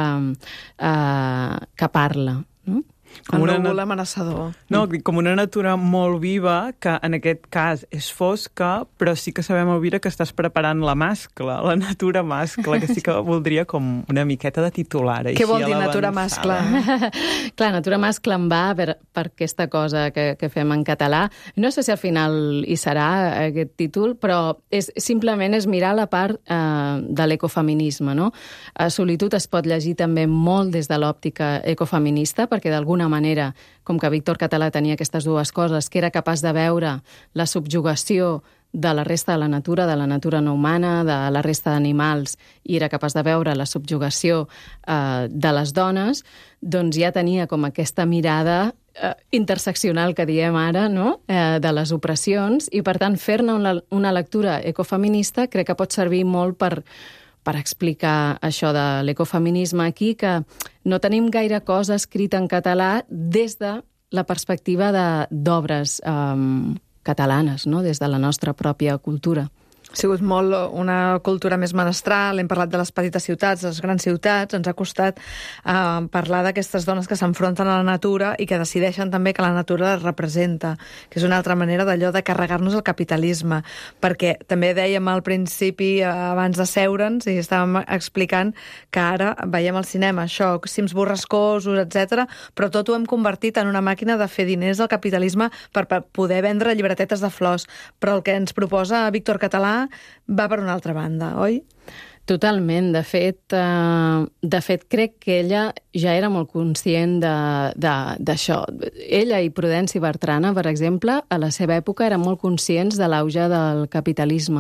eh, que parla, no? Com el núvol amenaçador. No, com una natura molt viva, que en aquest cas és fosca, però sí que sabem, Elvira, que estàs preparant la mascle, la natura mascle, que sí que voldria com una miqueta de titular. Què vol dir natura mascle? Clar, natura mascle em va per, per aquesta cosa que, que fem en català. No sé si al final hi serà aquest títol, però és, simplement és mirar la part eh, de l'ecofeminisme, no? A Solitud es pot llegir també molt des de l'òptica ecofeminista, perquè d'alguna manera, com que Víctor Català tenia aquestes dues coses, que era capaç de veure la subjugació de la resta de la natura, de la natura no humana, de la resta d'animals, i era capaç de veure la subjugació eh, de les dones, doncs ja tenia com aquesta mirada eh, interseccional que diem ara, no? eh, de les opressions, i per tant fer-ne una, una lectura ecofeminista crec que pot servir molt per per explicar això de l'ecofeminisme aquí, que no tenim gaire cosa escrita en català des de la perspectiva d'obres um, catalanes, no? Des de la nostra pròpia cultura. Ha sigut molt una cultura més menestral, hem parlat de les petites ciutats, les grans ciutats, ens ha costat eh, parlar d'aquestes dones que s'enfronten a la natura i que decideixen també que la natura les representa, que és una altra manera d'allò de carregar-nos el capitalisme, perquè també dèiem al principi, eh, abans de seure'ns, i estàvem explicant que ara veiem al cinema això, cims borrascosos, etcètera, però tot ho hem convertit en una màquina de fer diners del capitalisme per, per poder vendre llibretetes de flors, però el que ens proposa Víctor Català va per una altra banda, oi? Totalment. De fet, eh, de fet, crec que ella ja era molt conscient d'això. Ella i Prudenci Bertrana, per exemple, a la seva època eren molt conscients de l'auge del capitalisme.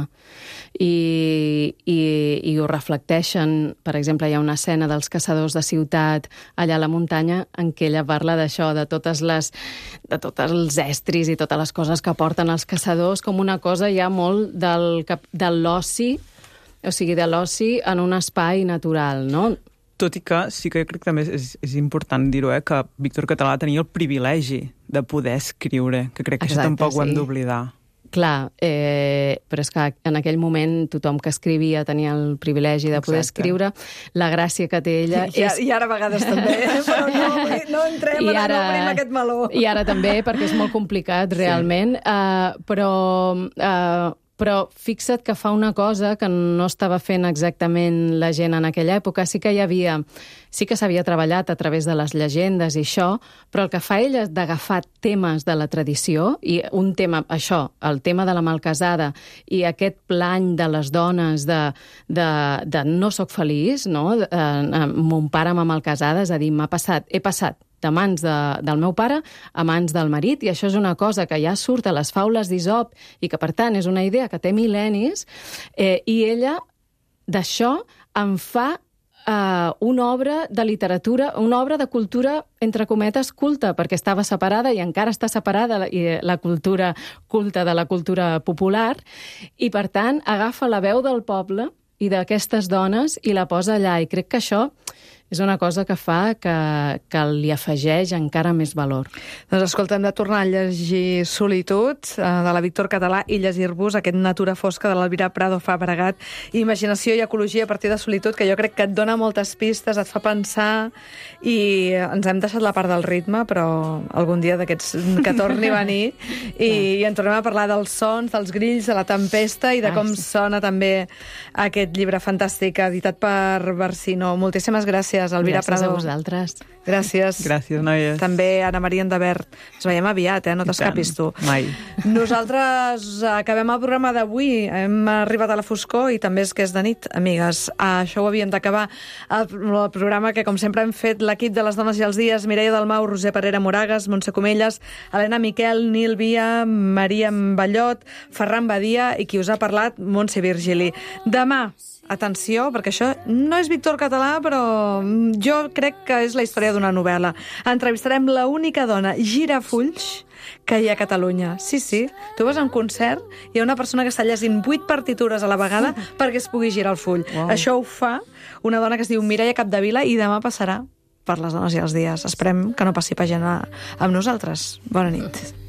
I, i, i ho reflecteixen. Per exemple, hi ha una escena dels caçadors de ciutat allà a la muntanya en què ella parla d'això, de totes les, de tots els estris i totes les coses que porten els caçadors, com una cosa ja molt del, de l'oci, o sigui, de l'oci en un espai natural, no? Tot i que sí que jo crec que també és, és important dir-ho, eh, que Víctor Català tenia el privilegi de poder escriure, que crec que Exacte, això tampoc sí. ho hem d'oblidar. Clar, eh, però és que en aquell moment tothom que escrivia tenia el privilegi de poder Exacte. escriure. La gràcia que té ella I, és... I ara a vegades també, eh? Però no, no entrem, I ara, no obrim aquest meló. I ara també, perquè és molt complicat, realment. Sí. Uh, però... Uh, Però fixa't que fa una cosa que no estava fent exactament la gent en aquella època. Sí que hi havia, sí que s'havia treballat a través de les llegendes i això, però el que fa ell és d'agafar temes de la tradició, i un tema, això, el tema de la malcasada i aquest plany de les dones de, de, de no soc feliç, no? Eh, mon pare m'ha malcasada, és a dir, m'ha passat, he passat de mans de, del meu pare a mans del marit, i això és una cosa que ja surt a les faules d'Isop i que, per tant, és una idea que té mil·lennis, eh, i ella d'això en fa eh, una obra de literatura, una obra de cultura, entre cometes, culta, perquè estava separada i encara està separada la, la cultura culta de la cultura popular, i, per tant, agafa la veu del poble i d'aquestes dones i la posa allà, i crec que això és una cosa que fa que, que li afegeix encara més valor. Doncs escolta, hem de tornar a llegir Solitud, eh, de la Víctor Català, i llegir-vos aquest Natura fosca de l'Elvira Prado Fabregat, Imaginació i ecologia a partir de Solitud, que jo crec que et dona moltes pistes, et fa pensar, i ens hem deixat la part del ritme, però algun dia d'aquests que torni a venir, i, i en tornem a parlar dels sons, dels grills, de la tempesta, i de com sona també aquest llibre fantàstic editat per Barsino. Moltíssimes gràcies, Elvira Gràcies Prado. a vosaltres. Gràcies. Gràcies, noies. També Anna Maria Endavert. Ens veiem aviat, eh? No t'escapis tu. Mai. Nosaltres acabem el programa d'avui. Hem arribat a la foscor i també és que és de nit, amigues. Això ho havíem d'acabar. El, el programa que, com sempre, hem fet l'equip de les dones i els dies: Mireia Dalmau, Roser Parera Moragas, Montse Comelles, Helena Miquel, Nil Via, Maria Ballot, Ferran Badia i qui us ha parlat, Montse Virgili. Demà, atenció, perquè això no és Víctor Català, però jo crec que és la història d'una novel·la. Entrevistarem la única dona girafulls que hi ha a Catalunya. Sí, sí. Tu vas a un concert, hi ha una persona que està llegint vuit partitures a la vegada perquè es pugui girar el full. Wow. Això ho fa una dona que es diu Mireia Capdevila i demà passarà per les dones i els dies. Esperem que no passi pàgina amb nosaltres. Bona nit.